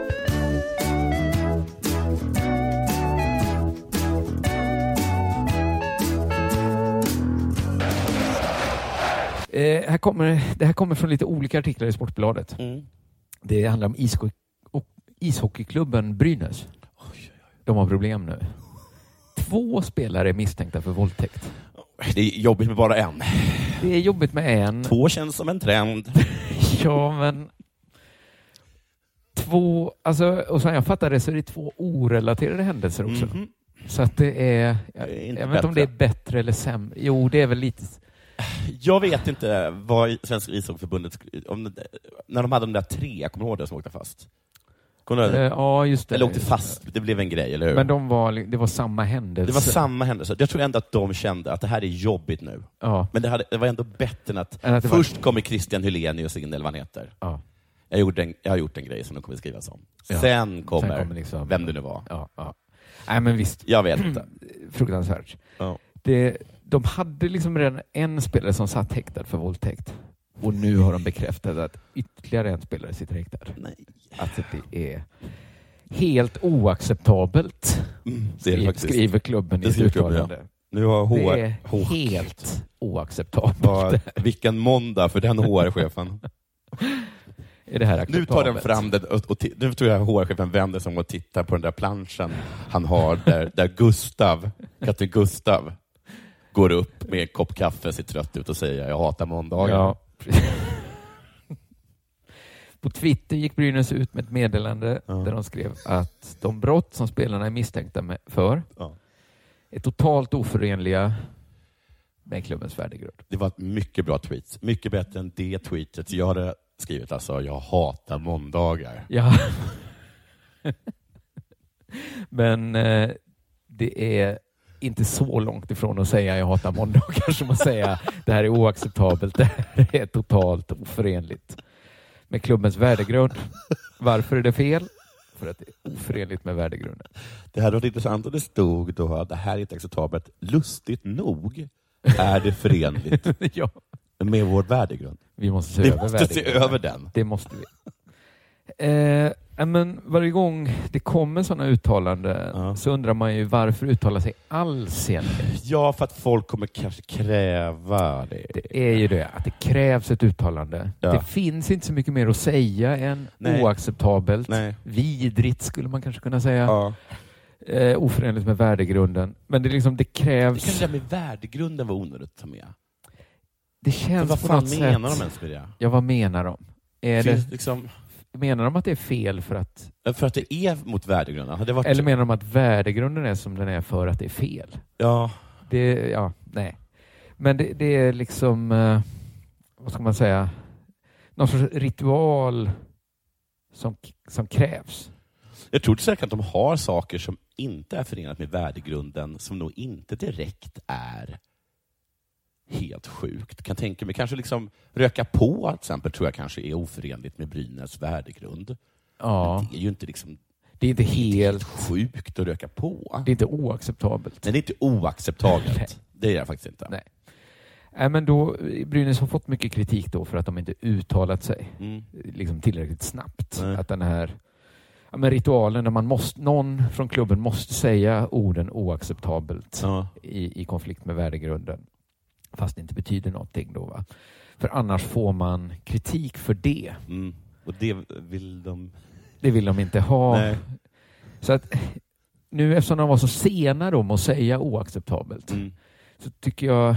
Eh, här kommer, det här kommer från lite olika artiklar i Sportbladet. Mm. Det handlar om ishockey, ishockeyklubben Brynäs. Oj, oj, oj. De har problem nu. Två spelare är misstänkta för våldtäkt. Det är jobbigt med bara en. Det är jobbigt med en. Två känns som en trend. Ja, men... Två... Alltså, och som jag fattar det så är det två orelaterade händelser också. Mm-hmm. Så att det är... Jag, det är jag vet inte om det är bättre eller sämre. Jo, det är väl lite... Jag vet inte vad Svenska ishockeyförbundet... Om, när de hade de där tre, kommer du ihåg det, som åkte fast? Uh, ja, just det. Eller åkte fast, det blev en grej, eller hur? Men de var, det var samma händelse. Det var samma händelse. Jag tror ändå att de kände att det här är jobbigt nu. Ja. Men det, hade, det var ändå bättre än att, än att först var... kommer Christian Hylenius in, eller vad han heter. Ja. Jag, gjorde en, jag har gjort en grej som de kommer skrivas om. Ja. Sen kommer, Sen kommer liksom, vem det nu var. Ja, ja. Nej, men visst. Jag vet inte. Fruktansvärt. Ja. Det, de hade liksom redan en spelare som satt häktad för våldtäkt. Och nu har de bekräftat att ytterligare en spelare sitter häktad. Nej. Att det är helt oacceptabelt, mm, det är det faktiskt. Skriver klubben i ett uttalande. Ja. Nu har H R, det är H R helt oacceptabelt. Ja, vilken måndag för den H R-chefen. Är det här nu tar den fram det och, och t- nu tror jag H R-chefen vänder sig om och tittar på den där planschen han har där, där Gustav, katten Gustav, går upp med en kopp kaffe, ser trött ut och säger jag hatar måndagar. Ja. På Twitter gick Brynäs ut med ett meddelande ja. där de skrev att de brott som spelarna är misstänkta med för ja. är totalt oförenliga med klubbens värdegrund. Det var ett mycket bra tweet. Mycket bättre än det tweetet jag hade skrivit. Alltså, jag hatar måndagar. Ja. Men eh, det är inte så långt ifrån att säga jag hatar måndagar som att säga det här är oacceptabelt, det här är totalt oförenligt med klubbens värdegrund. Varför är det fel? För att det är oförenligt med värdegrunden. Det hade varit intressant om det stod då att det här är inte acceptabelt. Lustigt nog är det förenligt ja. med vår värdegrund. Vi måste se, vi över, måste se över den. Det måste vi. Eh, men varje gång det kommer sådana uttalanden ja. så undrar man ju varför uttala sig alls egentligen. Ja, för att folk kommer kanske kräva det. Det är ju det, att det krävs ett uttalande. Ja. Det finns inte så mycket mer att säga än Nej. oacceptabelt. Nej. Vidrigt skulle man kanske kunna säga. Ja. Eh, oförenligt med värdegrunden. Men det, liksom, det krävs... Det kan det med värdegrunden vara onödigt att ta med. Det känns vad på fan något menar sätt... de ens med det? Ja, vad menar de? Är Finns, det... liksom... Menar de att det är fel för att... För att det är mot värdegrunden? Det varit... Eller menar de att värdegrunden är som den är för att det är fel? Ja. Det, ja, nej. Men det, det är liksom... Eh, vad ska man säga? Någon sorts ritual som, som krävs. Jag tror säkert att de har saker som inte är förenat med värdegrunden som nog inte direkt är helt sjukt. Kan tänka mig kanske liksom röka på till exempel tror jag kanske är oförenligt med Brynäs värdegrund. Ja. Men det är ju inte liksom det är inte det är helt inte sjukt att röka på. Det är inte oacceptabelt. Nej, det är inte oacceptabelt. Det är det faktiskt inte. Nej. Nej, men då Brynäs har fått mycket kritik då för att de inte uttalat sig mm. liksom tillräckligt snabbt. Nej. Att den här ja, men ritualen där man måste, någon från klubben måste säga orden oacceptabelt ja. i, i konflikt med värdegrunden. Fast det inte betyder någonting då, va? För annars får man kritik för det. Mm. Och det vill de... Det vill de inte ha. Nej. Så att nu eftersom de var så sena då med att säga oacceptabelt mm. så tycker jag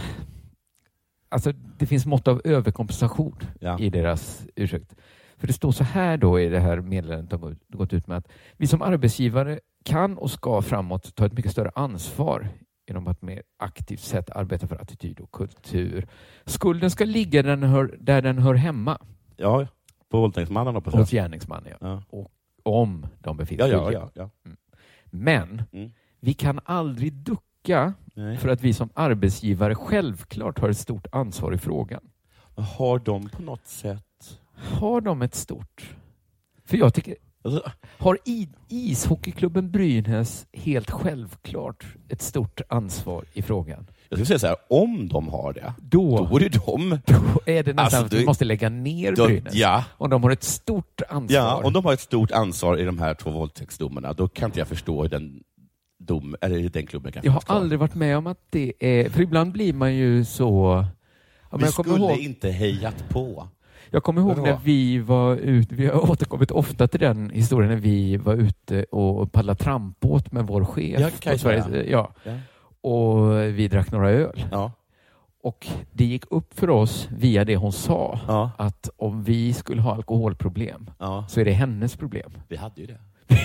alltså det finns mått av överkompensation ja. i deras ursäkt. För det står så här då i det här meddelandet de har gått ut med att vi som arbetsgivare kan och ska framåt ta ett mycket större ansvar genom att mer aktivt sätt arbeta för attityd och kultur. Skulden ska ligga där den hör, där den hör hemma. Ja, på våldtäktsmannen och på hos gärningsmannen, ja. ja. Och om de befinner sig. Ja, ja, ja, ja. Mm. Men mm. vi kan aldrig ducka Nej. för att vi som arbetsgivare självklart har ett stort ansvar i frågan. Har de på något sätt... Har de ett stort... För jag tycker... Har i, ishockeyklubben Brynäs helt självklart ett stort ansvar i frågan? Jag skulle säga så här, om de har det, då, då är det de. Då är det nästan alltså, att vi måste lägga ner då, Brynäs. Ja. Om de har ett stort ansvar. Ja, om de har ett stort ansvar i de här två våldtäktsdomarna, då kan inte jag förstå hur den, dom, eller den klubben kan Jag har kvar. aldrig varit med om att det är... För ibland blir man ju så... Ja, vi jag skulle ihåg, inte hejat på. Jag kommer ihåg när vi var ute, vi har återkommit ofta till den historien när vi var ute och paddlade trampbåt med vår chef. Ja, kan på Sveriges, ja. ja. Och vi drack några öl. Ja. Och det gick upp för oss via det hon sa ja. att om vi skulle ha alkoholproblem ja. så är det hennes problem. Vi hade ju det.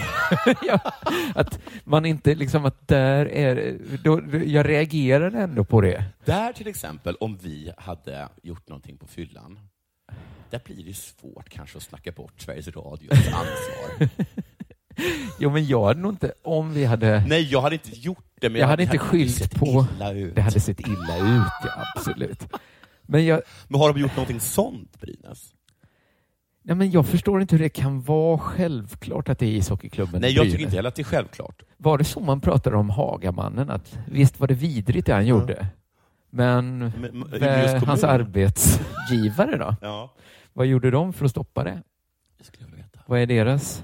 ja, att man inte liksom att där är då, jag reagerar ändå på det. Där till exempel om vi hade gjort någonting på fyllan, där blir det svårt kanske att snacka bort Sveriges Radios ansvar. Jo, men jag hade nog inte, om vi hade... Nej, jag hade inte gjort det, men jag, jag hade inte hade skyllt på... Det hade sett illa ut, ja, absolut. Men, jag... men har de gjort någonting sånt, Brynäs? Nej, men jag förstår inte hur det kan vara självklart att det är ishockeyklubben. Nej, jag tycker inte heller att det är självklart. Var det så man pratade om Hagamannen? Att visst var det vidrigt det han mm. gjorde. Men, men, men hans arbetsgivare då? Ja. Vad gjorde de för att stoppa det? Det skulle jag veta. Vad är deras?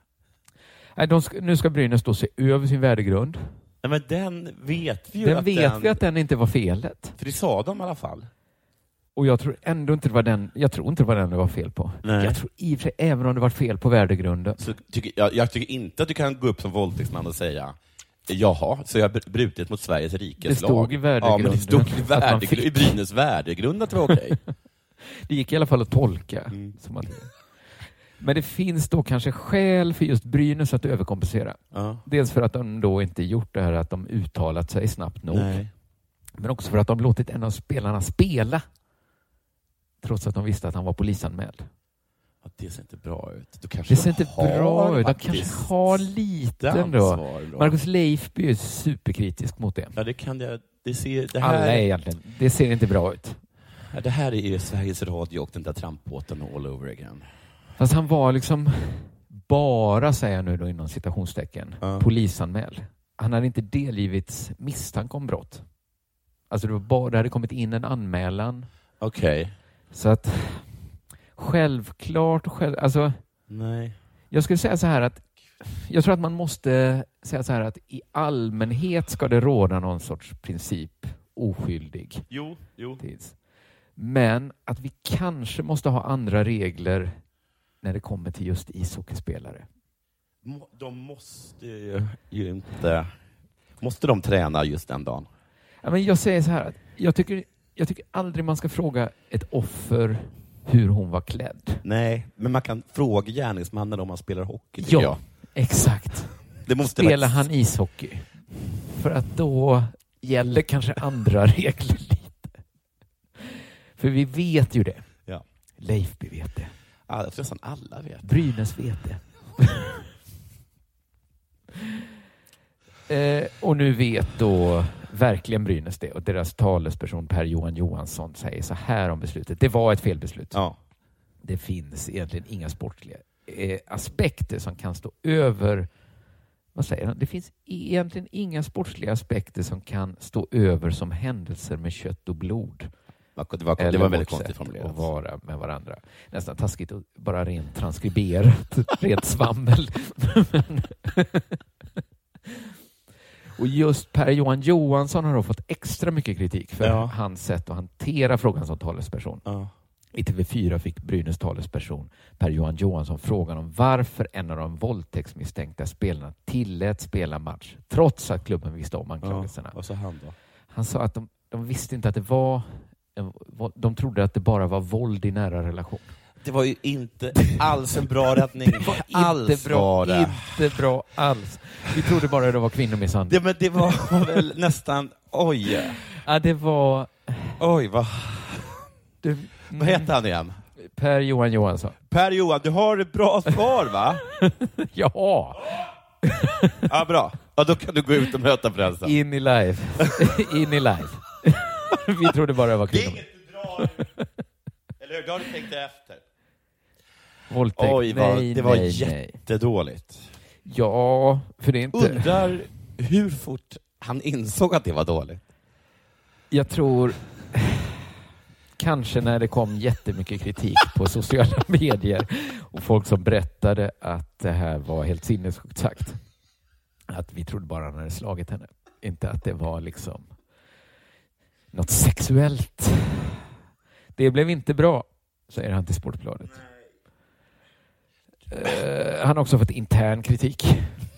Nej, de ska, nu ska Brynäs då se över sin värdegrund. Nej, men den vet vi ju den att vet den... vi att den inte var felet. För det sa de i alla fall. Och jag tror ändå inte det var den, jag tror inte det var den det var fel på. Nej. Jag tror i och för sig, även om det var fel på värdegrunden. Så tycker, jag, jag tycker inte att du kan gå upp som våldtäktsman och säga jaha, så jag har brutit mot Sveriges rikes lag. Det stod i värdegrunden. Ja, men det stod i, värdegrund, i Brynäs värdegrund att det var okej. Det gick i alla fall att tolka. Mm. Som att... Men det finns då kanske skäl för just Brynäs att överkompensera. Ja. Dels för att de då inte gjort det här att de uttalat sig snabbt nog. Nej. Men också för att de låtit en av spelarna spela. Trots att de visste att han var polisanmäld. Att det ser inte bra ut. Du kanske det ser inte bra ut. De faktiskt kanske har lite ändå. Marcus Leifby är superkritisk mot det. Ja, det kan jag. Det ser, det här, Alla är egentligen. Det ser inte bra ut. Ja, det här är ju Sveriges Radio och den där trampbåten all over again. Fast han var liksom bara, säger jag nu då inom citationstecken, uh. polisanmäld. Han hade inte delgivits misstanke om brott. Alltså det, var bara, det hade kommit in en anmälan. Okej. Okay. Så att självklart, själv, alltså nej. Jag skulle säga så här att jag tror att man måste säga så här att i allmänhet ska det råda någon sorts princip oskyldig. Jo, jo. Tids. Men att vi kanske måste ha andra regler när det kommer till just ishockeyspelare. De måste ju inte... Måste de träna just den dagen? Ja, men jag säger så här att jag tycker, jag tycker aldrig man ska fråga ett offer hur hon var klädd. Nej, men man kan fråga gärningsmannen om han spelar hockey, tycker ja, jag. Exakt. Det måste Spelar vara... han ishockey? För att då gäller kanske andra regler lite. För vi vet ju det. Ja. Leifby vet det. Ja, jag tror nästan alla vet. Brynäs vet det. eh, och nu vet då verkligen Brynäs det. Och deras talesperson Per-Johan Johansson säger så här om beslutet. Det var ett felbeslut. Ja. Det finns egentligen inga sportliga eh, aspekter som kan stå över... Vad säger han? Det finns egentligen inga sportsliga aspekter som kan stå över som händelser med kött och blod. Det var, det var väldigt konstigt formulerat. Att vara med varandra. Nästan taskigt och bara rent transkriberat. Rent svammel. Och just Per-Johan Johansson har då fått extra mycket kritik för ja. hans sätt att hantera frågan som talesperson. Ja. I T V fyra fick Brynäs talesperson Per-Johan Johansson frågan om varför en av de våldtäktsmisstänkta spelarna tillät spela match trots att klubben visste om anklagelserna. Ja, vad sa han då? Han sa att de, de visste inte att det var en, de trodde att det bara var våld i nära relation. Det var ju inte alls en bra räddning. Det var alls inte bra, var inte bra alls. Vi trodde bara att det var kvinnomisshandel. Ja, men det var väl nästan, oj. Ja, det var... Oj, vad... Du... Vad heter han igen? Per-Johan Johansson. Per-Johan, du har ett bra svar, va? Ja. Ja, bra. Ja, då kan du gå ut och möta pressen. In i live. In i live. Vi trodde bara det var kvinnor. Det är inget du drar. Eller hur? Då har du tänkt efter. Våldtäkt. Oj, vad, nej, det var nej, jättedåligt. Nej. Ja, för det är inte... Undrar hur fort han insåg att det var dåligt. Jag tror... Kanske när det kom jättemycket kritik på sociala medier och folk som berättade att det här var helt sinnessjukt sagt. Att vi trodde bara han hade slagit henne. Inte att det var liksom något sexuellt. Det blev inte bra, säger han till Sportbladet. Uh, han har också fått intern kritik.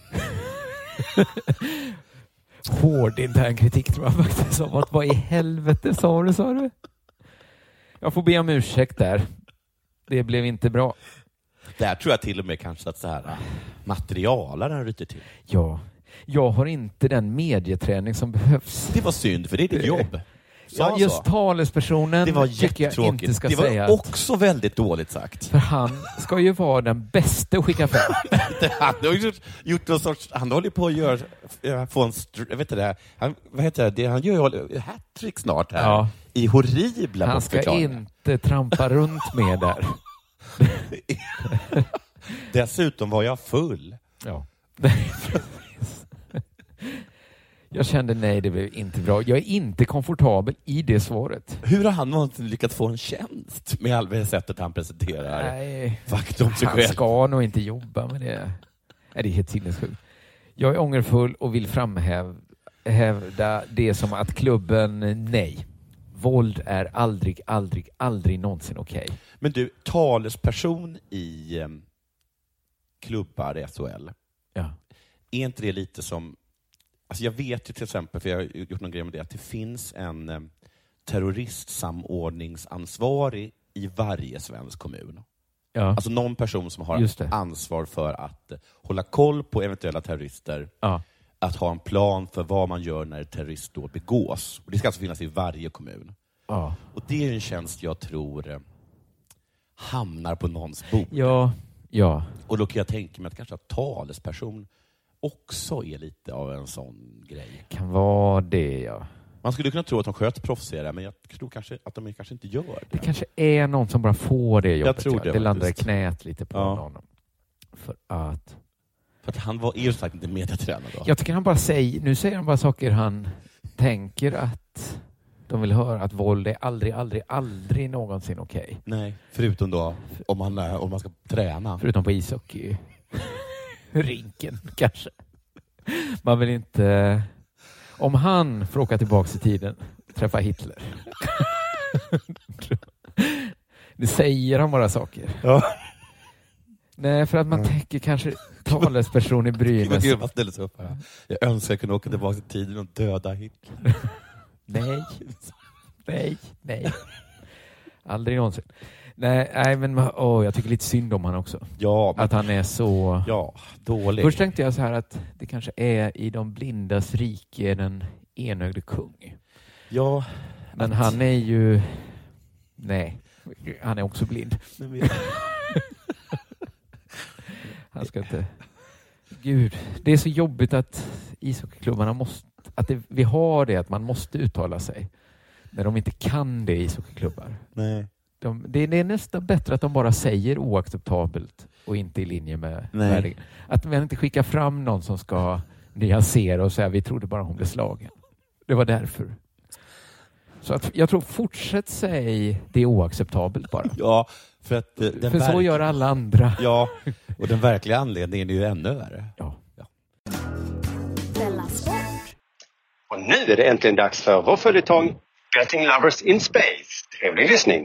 Hård intern kritik tror jag faktiskt. Om att vad i helvete sa du, sa du? Jag får be om ursäkt där. Det blev inte bra. Där tror jag till och med kanske att så här materialaren ryter till. Ja, jag har inte den medieträning som behövs. Det var synd, för det är ditt jobb. Ja, just så. Talespersonen det var tycker jag inte ska det var säga. Det var också att... väldigt dåligt sagt. För han ska ju vara den bästa att skicka fram. han har gjort, gjort någon sorts... Han håller på att göra... Få en, jag vet inte det. Han, vad heter det? det han gör ju hattrick snart här. Ja. I horribla Han ska inte trampa runt med där. Dessutom var jag full. Ja. Jag kände nej, det blev inte bra. Jag är inte komfortabel i det svaret. Hur har han någonsin lyckats få en tjänst med all det sättet han presenterar? Nej, Fakt om sig han själv. ska nog inte jobba med det. Nej, det är helt sinnessjukt. Jag är ångerfull och vill framhävda det som att klubben nej. Våld är aldrig, aldrig, aldrig någonsin okej. Okay. Men du, talesperson i um, klubbar i S H L. Ja. Är inte det lite som... Alltså jag vet ju till exempel, för jag har gjort någon grej med det, att det finns en um, terroristsamordningsansvarig i varje svensk kommun. Ja. Alltså någon person som har ansvar för att uh, hålla koll på eventuella terrorister. Ja. Att ha en plan för vad man gör när terroristdåd begås. Och det ska alltså finnas i varje kommun. Ja. Och det är en tjänst jag tror hamnar på någons bord. Ja, ja. Och då kan jag tänka mig att kanske att talesperson också är lite av en sån grej. Kan vara det, ja. Man skulle kunna tro att de sköt proffsigare, men jag tror kanske att de kanske inte gör det. Det kanske är någon som bara får det jobbet. Jag tror det, ja. Det landar i faktiskt. knät lite på Ja. honom. För att... För att han var ju sagt inte mediatränad då. Jag tycker han bara säger... Nu säger han bara saker han tänker att de vill höra. Att våld är aldrig, aldrig, aldrig någonsin okej. Okay. Nej, förutom då om man, om man ska träna. Förutom på ishockey. Rinken, kanske. Man vill inte... Om han får åka tillbaka i tiden, träffa Hitler. Det säger han bara saker. Ja. Nej, för att man tänker kanske talesperson i Brynäs. Gud, vad ställer sig upp här. Jag önskar jag kunde åka tillbaka i tiden och döda Hitler. Nej, nej, nej. Aldrig någonsin. Nej, nej men åh, jag tycker lite synd om han också. Ja, men... Att han är så... Ja, dålig. Först tänkte jag så här att det kanske är i de blindas rike den enögde kung. Ja. Men att... han är ju... Nej, han är också blind. Han ska inte... Gud, det är så jobbigt att ishockeyklubbarna måste... Att det, vi har det, att man måste uttala sig. När de inte kan det i ishockeyklubbar. Nej. De, det, det är nästan bättre att de bara säger oacceptabelt och inte i linje med världen. Att man inte skickar fram någon som ska nyansera och säga vi trodde bara hon blev slagen. Det var därför. Så att jag tror fortsätt säga det är oacceptabelt bara. Ja, för att den för verk... så gör alla andra. Ja, och den verkliga anledningen är ju ännu värre. Ja. Ja. Della Sport. Och nu är det äntligen dags för vår följetong Betting Lovers in Space. Trevlig lyssning.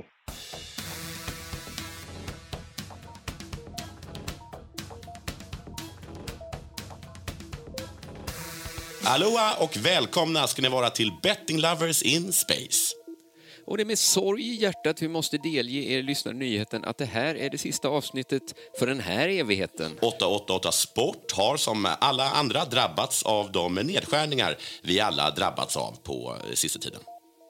Aloha och välkomna ska ni vara till Betting Lovers in Space. Och det är med sorg i hjärtat vi måste delge er lyssnare nyheten att det här är det sista avsnittet för den här evigheten. åtta åtta åtta Sport har som alla andra drabbats av de nedskärningar vi alla drabbats av på sista tiden.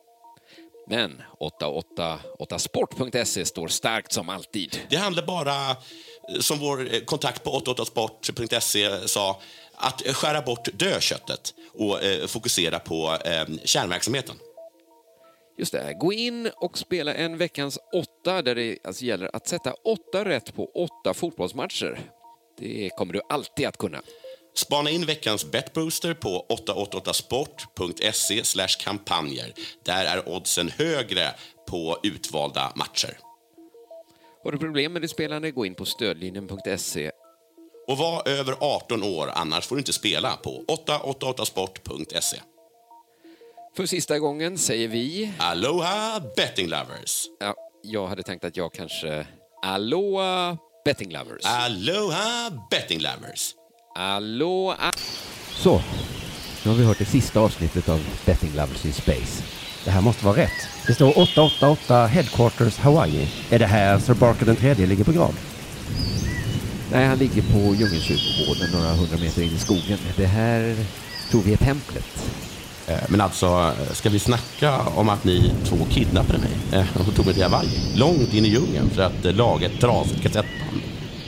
Men åtta åtta åtta sport punkt se står starkt som alltid. Det handlar bara, som vår kontakt på åtta åtta sport punkt se sa, att skära bort dödköttet och eh, fokusera på eh, kärnverksamheten. Just det, gå in och spela en veckans åtta där det alltså gäller att sätta åtta rätt på åtta fotbollsmatcher. Det kommer du alltid att kunna. Spana in veckans betbooster på åtta åtta åtta sport punkt se slash kampanjer. Där är oddsen högre på utvalda matcher. Har du problem med ditt spelande, gå in på stödlinjen punkt se. Och var över arton år, annars får du inte spela på åtta åtta åtta sport punkt se. För sista gången säger vi... Aloha betting lovers. Ja, jag hade tänkt att jag kanske... Aloha betting lovers. Aloha betting lovers. Aloha... Så, nu har vi hört det sista avsnittet av Betting Lovers in Space. Det här måste vara rätt. Det står åtta åtta åtta Headquarters Hawaii. Är det här Sir Barker den tredje ligger på grav? Nej, han ligger på Djungelkyrkogården några hundra meter in i skogen. Det här tror vi är templet. Men alltså, ska vi snacka om att ni två kidnappade mig och tog mig till Hawaii långt in i djungeln för att laga ett trasigt kassettband?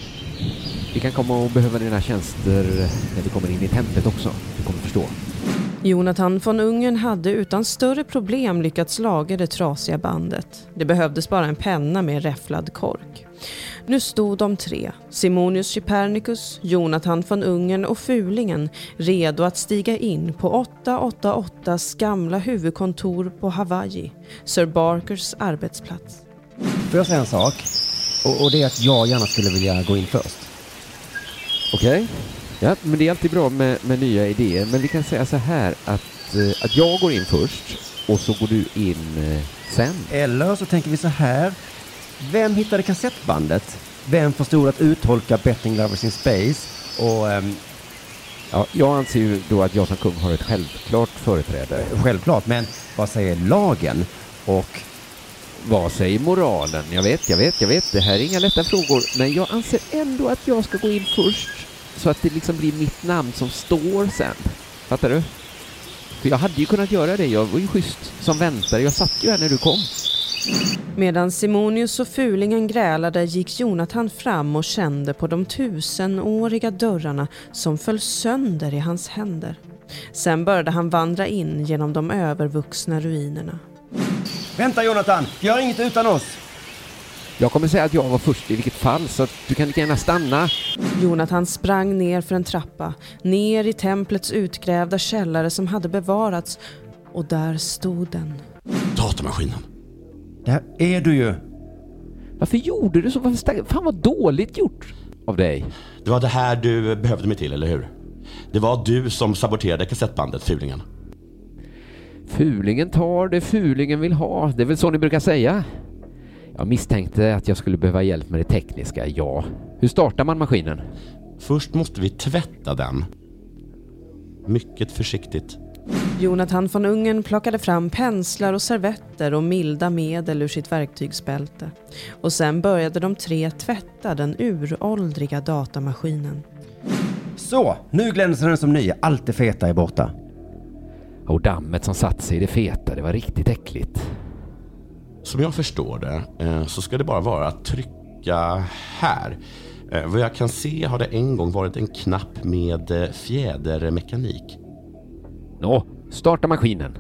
Vi kan komma och behöva dina tjänster när vi kommer in i templet också. Du kommer förstå. Jonathan von Ungern hade utan större problem lyckats laga det trasiga bandet. Det behövdes bara en penna med räfflad kork. Nu stod de tre, Simonius Copernicus, Jonathan von Ungern och Fulingen, redo att stiga in på åtta åtta åttas gamla huvudkontor på Hawaii, Sir Barkers arbetsplats. Får jag säga en sak? Och, och det är att jag gärna skulle vilja gå in först. Okej. Okay. Ja, men det är alltid bra med, med nya idéer. Men vi kan säga så här att, eh, att jag går in först och så går du in eh, sen. Eller så tänker vi så här. Vem hittade kassettbandet? Vem förstod att uttolka Betting Lovers in Space? Och ehm, ja, jag anser ju då att jag som kung har ett självklart företräde. Självklart, men vad säger lagen? Och vad säger moralen? Jag vet, jag vet, jag vet. Det här är inga lätta frågor. Men jag anser ändå att jag ska gå in först. Så att det liksom blir mitt namn som står sen. Fattar du? För jag hade ju kunnat göra det. Jag var ju schysst som väntare. Jag satt ju här när du kom. Medan Simonius och Fulingen grälade gick Jonathan fram och kände på de tusenåriga dörrarna som föll sönder i hans händer. Sen började han vandra in genom de övervuxna ruinerna. Vänta Jonathan, gör inget utan oss. Jag kommer säga att jag var först i vilket fall, så att du kan lika gärna stanna. Jonathan sprang ner för en trappa, ner i templets utgrävda källare som hade bevarats. Och där stod den. Datamaskinen. Där är du ju. Varför gjorde du så? Varför stäng... Fan vad dåligt gjort av dig. Det var det här du behövde mig till, eller hur? Det var du som saboterade kassettbandet, Fulingen. Fulingen tar det Fulingen vill ha. Det är väl så ni brukar säga. Jag misstänkte att jag skulle behöva hjälp med det tekniska, ja. Hur startar man maskinen? Först måste vi tvätta den. Mycket försiktigt. Jonathan von Ungern plockade fram penslar och servetter och milda medel ur sitt verktygsbälte. Och sen började de tre tvätta den uråldriga datamaskinen. Så, nu glänser den som ny. Allt det feta är borta. Och dammet som satt sig i det feta, det var riktigt äckligt. Som jag förstår det så ska det bara vara att trycka här. Vad jag kan se har det en gång varit en knapp med fjädermekanik. Nå, starta maskinen.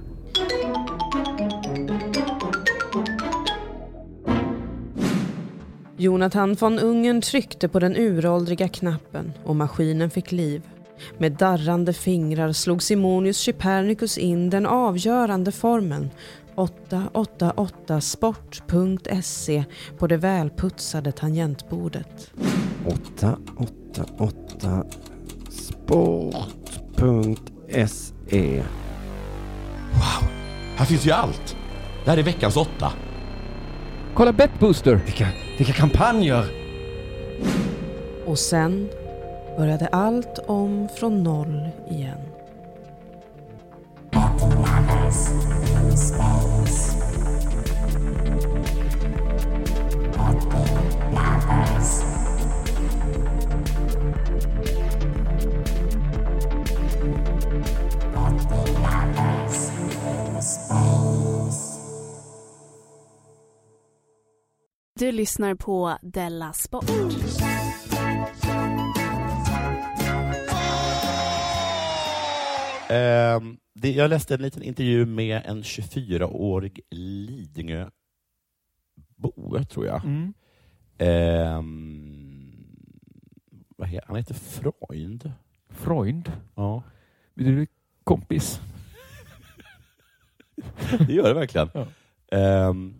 Jonathan von Ungern tryckte på den uråldriga knappen och maskinen fick liv. Med darrande fingrar slog Simonius Chypernicus in den avgörande formeln åtta åtta åtta sport punkt se på det välputsade tangentbordet. åtta åtta åtta sport punkt se. Wow, här finns ju allt. Det här är veckans åtta. Kolla Betbooster. Vilka, vilka kampanjer. Och sen började allt om från noll igen. Du lyssnar på Della Sport. Um, det, jag läste en liten intervju med en tjugofyraårig Lidingöbo, tror jag. Mm. Um, vad heter, han heter Freund. Freund? Ja. Betyder det kompis? Det gör det verkligen. Ja. Um,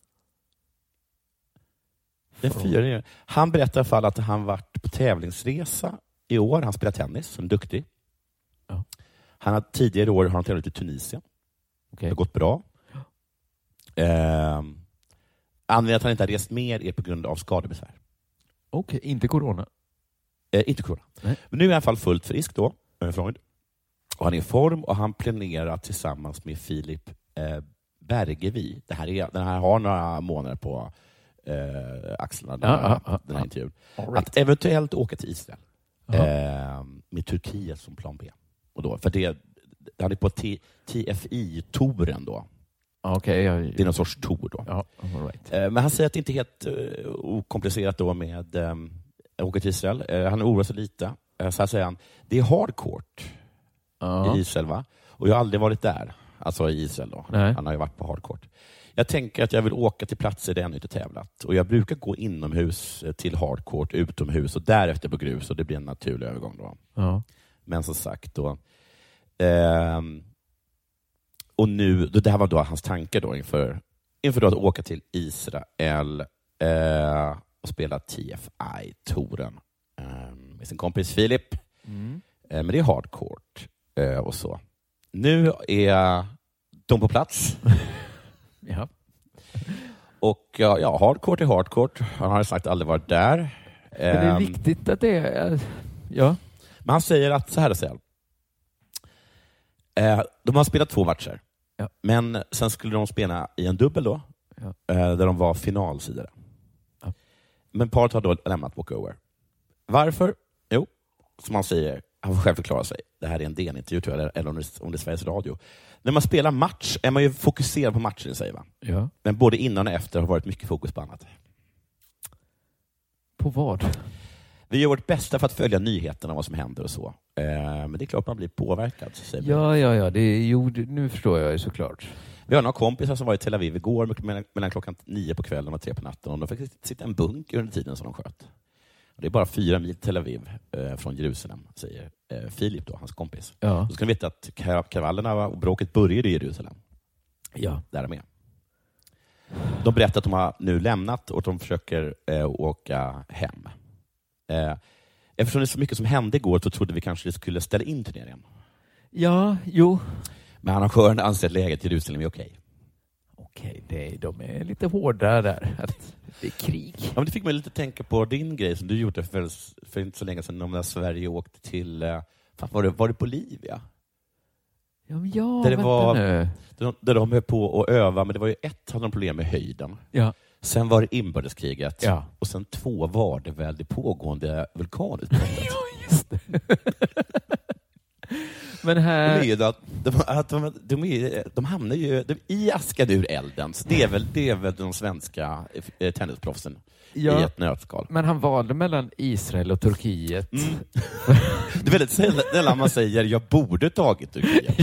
den fyra, han berättar i alla fall att han varit på tävlingsresa i år. Han spelar tennis, han är duktig. Ja. Han har tidigare år har han tävlat i Tunisien. Okay. Det har gått bra. Eh, anledningen att han inte har rest mer är på grund av skadebesvär. Okej, okay, inte corona? Eh, inte corona. Nej. Men nu är han i alla fall fullt frisk då, Freund. Och han är i form och han planerar tillsammans med Filip eh, Bergevi. Det här är, den här har några månader på eh, axlarna, den, ja, ja, den här ja. intervjun. Right. Att eventuellt åka till Israel. Eh, med Turkiet som plan B. Och då, för det, han är på T F I-touren då. Okay, ja, ja. Det är någon sorts tour då. Ja, right. Men han säger att det inte är helt uh, okomplicerat då med um, att åka till Israel. Uh, han oroar sig lite. Uh, så här säger han, det är hardcourt uh-huh. i Israel, va? Och jag har aldrig varit där. Alltså i Israel då. Nej. Han har ju varit på hardcourt. Jag tänker att jag vill åka till platser där jag ännu inte tävlat. Och jag brukar gå inomhus till hardcourt, utomhus och därefter på grus. Och det blir en naturlig övergång då. Uh-huh. Men som sagt då... Uh, och nu, det här var då hans tanke då inför, inför då att åka till Israel eh, och spela T F I-touren eh, med sin kompis Filip. Mm. Eh, men det är hardcourt eh, och så. Nu är de på plats. Ja. Och ja, ja, hardcourt är hardcourt. Han har sagt aldrig varit där. Men det är viktigt att det är... Ja. Men han säger att så här säger han. Eh, de har spelat två matcher. Ja. Men sen skulle de spela i en dubbel då. Ja. Eh, där de var finalsidare. Ja. Men paret har då lämnat walkover. Varför? Jo, som han säger, han får själv förklara sig. Det här är en D N-intervju tror jag, eller om det, om det är Sveriges Radio. När man spelar match är man ju fokuserad på matchen, säger man. Ja. Men både innan och efter har varit mycket fokus på annat. På vad? Vi gör vårt bästa för att följa nyheterna och vad som händer och så. Eh, men det är klart man blir påverkad. Säger ja, ja, ja. Det är, jo, det, nu förstår jag ju såklart. Vi har några kompisar som var i Tel Aviv igår mellan, mellan klockan nio på kvällen och tre på natten. Och de fick sitta i en bunker under tiden som de sköt. Och det är bara fyra mil Tel Aviv eh, från Jerusalem, säger eh, Filip, då, hans kompis. Ja. Då ska ni veta att kravallerna och bråket började i Jerusalem. Ja. Där de är. De berättar att de har nu lämnat och att de försöker eh, åka hem. Eh, eftersom det är så mycket som hände igår så trodde vi kanske att vi skulle ställa in turneringen. Ja, jo. Men arrangören anser att läget i Jerusalem är okej. Okej, det, de är lite hårda där. Att det är krig. Ja, men det fick mig lite tänka på din grej som du gjorde för, för inte så länge sedan när Sverige åkte till, fan, var det, var det Bolivia? Ja, men ja, där det vänta var, nu. Där de, där de höll på att öva, men det var ju ett hade de problem med höjden. Ja. Sen var det inbördeskriget. Ja. Och sen två var det väl det pågående vulkanutbrottet. Ja, just det. Men här... De, är ju att, de, att de, de, är, de hamnar ju de, i askan ur elden. Så det är väl, det är väl de svenska eh, tennisproffsen ja, i ett nötskal. Men han valde mellan Israel och Turkiet. Mm. Det är väldigt sällan man säger jag borde tagit Turkiet.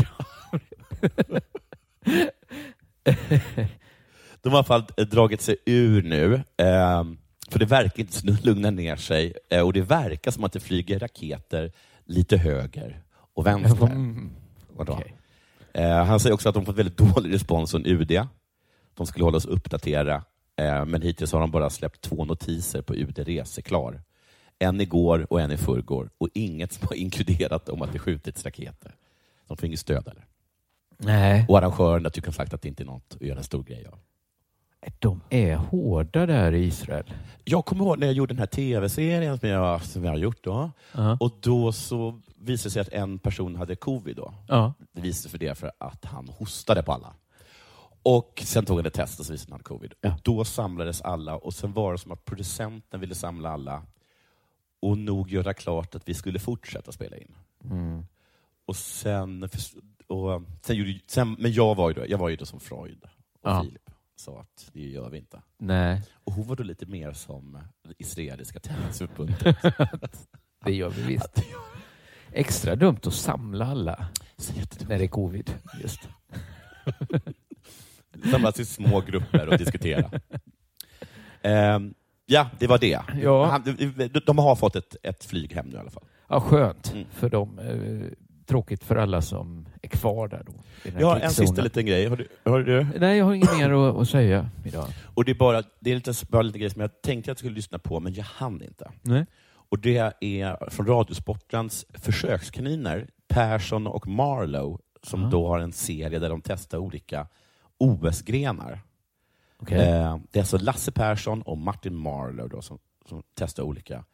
De har i alla fall dragit sig ur nu. Eh, för det verkar inte lugna ner sig. Eh, och det verkar som att det flyger raketer lite höger och vänster. Mm. Okay. Eh, han säger också att de fått väldigt dålig respons från U D. De skulle hålla oss uppdatera. Eh, men hittills har de bara släppt två notiser på U D Reseklar. En igår och en i förrgår. Och inget som har inkluderat om att det skjutits raketer. De får inget stöd eller. Nej. Och arrangörerna tycker sagt att det inte är något att göra en stor grej av. De är hårda där i Israel. Jag kommer ihåg när jag gjorde den här tv-serien som jag, som jag har gjort då. Uh-huh. Och då så visade det sig att en person hade covid då. Uh-huh. Det visade för det för att han hostade på alla. Och sen tog han ett test och så visade han hade covid. Ja. Och då samlades alla och sen var det som att producenten ville samla alla och nog göra klart att vi skulle fortsätta spela in. Mm. Och sen, och sen, gjorde, sen men jag var ju då, jag var ju då som Freud och uh-huh. Filip. Så att det gör vi inte. Nej. Och hon var då lite mer som det israeliska tennisförbundet. Det gör vi visst. Extra dumt att samla alla när det är covid. Just. Samlas i små grupper och diskutera. Um, ja, det var det. Ja. De, de har fått ett, ett flyg hem nu i alla fall. Ja, skönt mm. för dem. Tråkigt för alla som är kvar där då. Ja, en sista liten grej. Har du, har du? Nej, jag har inget mer att, att säga idag. Och det är bara, det är lite, bara lite grej som jag tänkte att jag skulle lyssna på, men jag hann inte. Nej. Och det är från Radiosportens försökskaniner, Persson och Marlowe, som ah. då har en serie där de testar olika O S-grenar. Okay. Eh, det är alltså Lasse Persson och Martin Marlowe då, som, som testar olika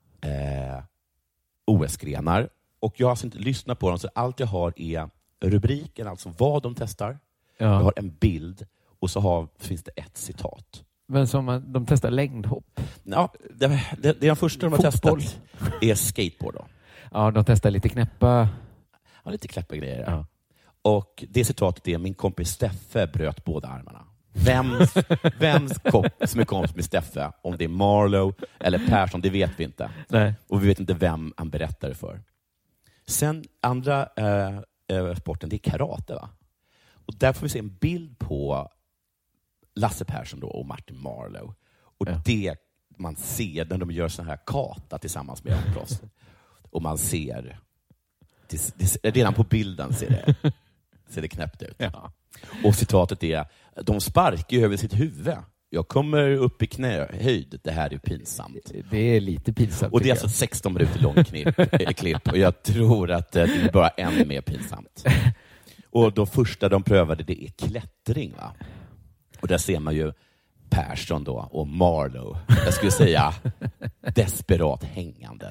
eh, O S-grenar. Och jag har alltså inte lyssnat på dem, så allt jag har är rubriken, alltså vad de testar. Ja. Jag har en bild och så har, finns det ett citat. Men som de testar längdhopp? Ja, det, det, det är den första de har Fotboll. testat är skateboard då. Ja, de testar lite knäppa... Ja, lite knäppa grejer. Ja. Och det citatet är min kompis Steffe bröt båda armarna. Vems, vems kopp som är kompis med Steffe, om det är Marlowe eller Persson, det vet vi inte. Nej. Och vi vet inte vem han berättar för. Sen andra eh, sporten, det är karate, va? Och där får vi se en bild på Lasse Persson då och Martin Marlowe. Och ja. det man ser när de gör sån här kata tillsammans med en proffs. Och man ser, det, det, redan på bilden ser det, ser det knäppt ut. Ja. Och citatet är, de sparkar över sitt huvud. Jag kommer upp i knähöjd. Det här är pinsamt. Det är lite pinsamt. Och det är alltså ett sexton minuter lång knip, klipp. Och jag tror att det är bara ännu mer pinsamt. Och de första de prövade, det är klättring, va? Och där ser man ju Persson då och Marlowe. Jag skulle säga desperat hängande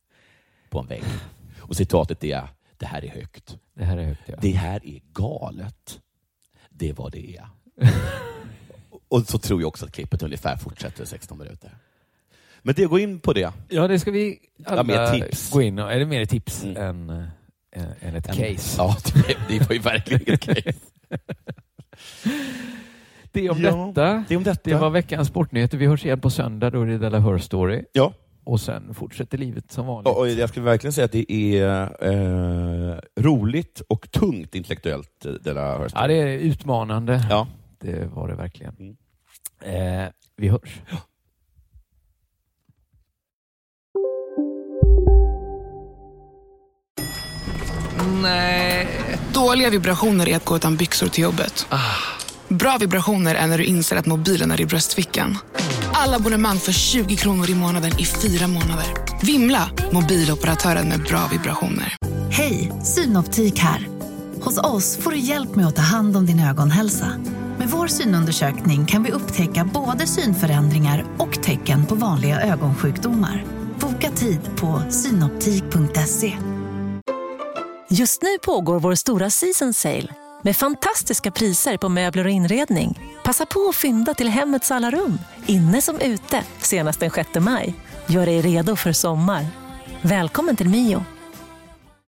på en vägg. Och citatet är, det här är högt. Det här är högt, ja. Det här är galet. Det är vad det är. Och så tror jag också att klippet ungefär fortsätter sexton minuter. Men det, gå in på det. Ja, det ska vi alla ja, mer tips. gå in och, är det mer tips mm. än, äh, än ett en, case? Ja, det, det var ju verkligen ett case. Det om, ja, detta. det om detta. Det var veckans sportnyheter. Vi hörs igen på söndag, då är det Della Her Story. Ja. Och sen fortsätter livet som vanligt. Och jag skulle verkligen säga att det är eh, roligt och tungt intellektuellt. Della Her Story. Ja, det är utmanande. Ja. Det var det verkligen. Mm. Eh, vi hörs. Ja. Nej. Dåliga vibrationer är att gå utan byxor till jobbet. Ah. Bra vibrationer är när du inser att mobilen är i bröstfickan. Alla abonnemang för tjugo kronor i månaden i fyra månader. Vimla! Mobiloperatören med bra vibrationer. Hej, Synoptik här. Hos oss får du hjälp med att ta hand om din ögonhälsa. Med vår synundersökning kan vi upptäcka både synförändringar och tecken på vanliga ögonsjukdomar. Boka tid på synoptik punkt se. Just nu pågår vår stora season sale med fantastiska priser på möbler och inredning. Passa på att fynda till hemmets alla rum, inne som ute, senast den sjätte maj. Gör dig redo för sommar. Välkommen till Mio.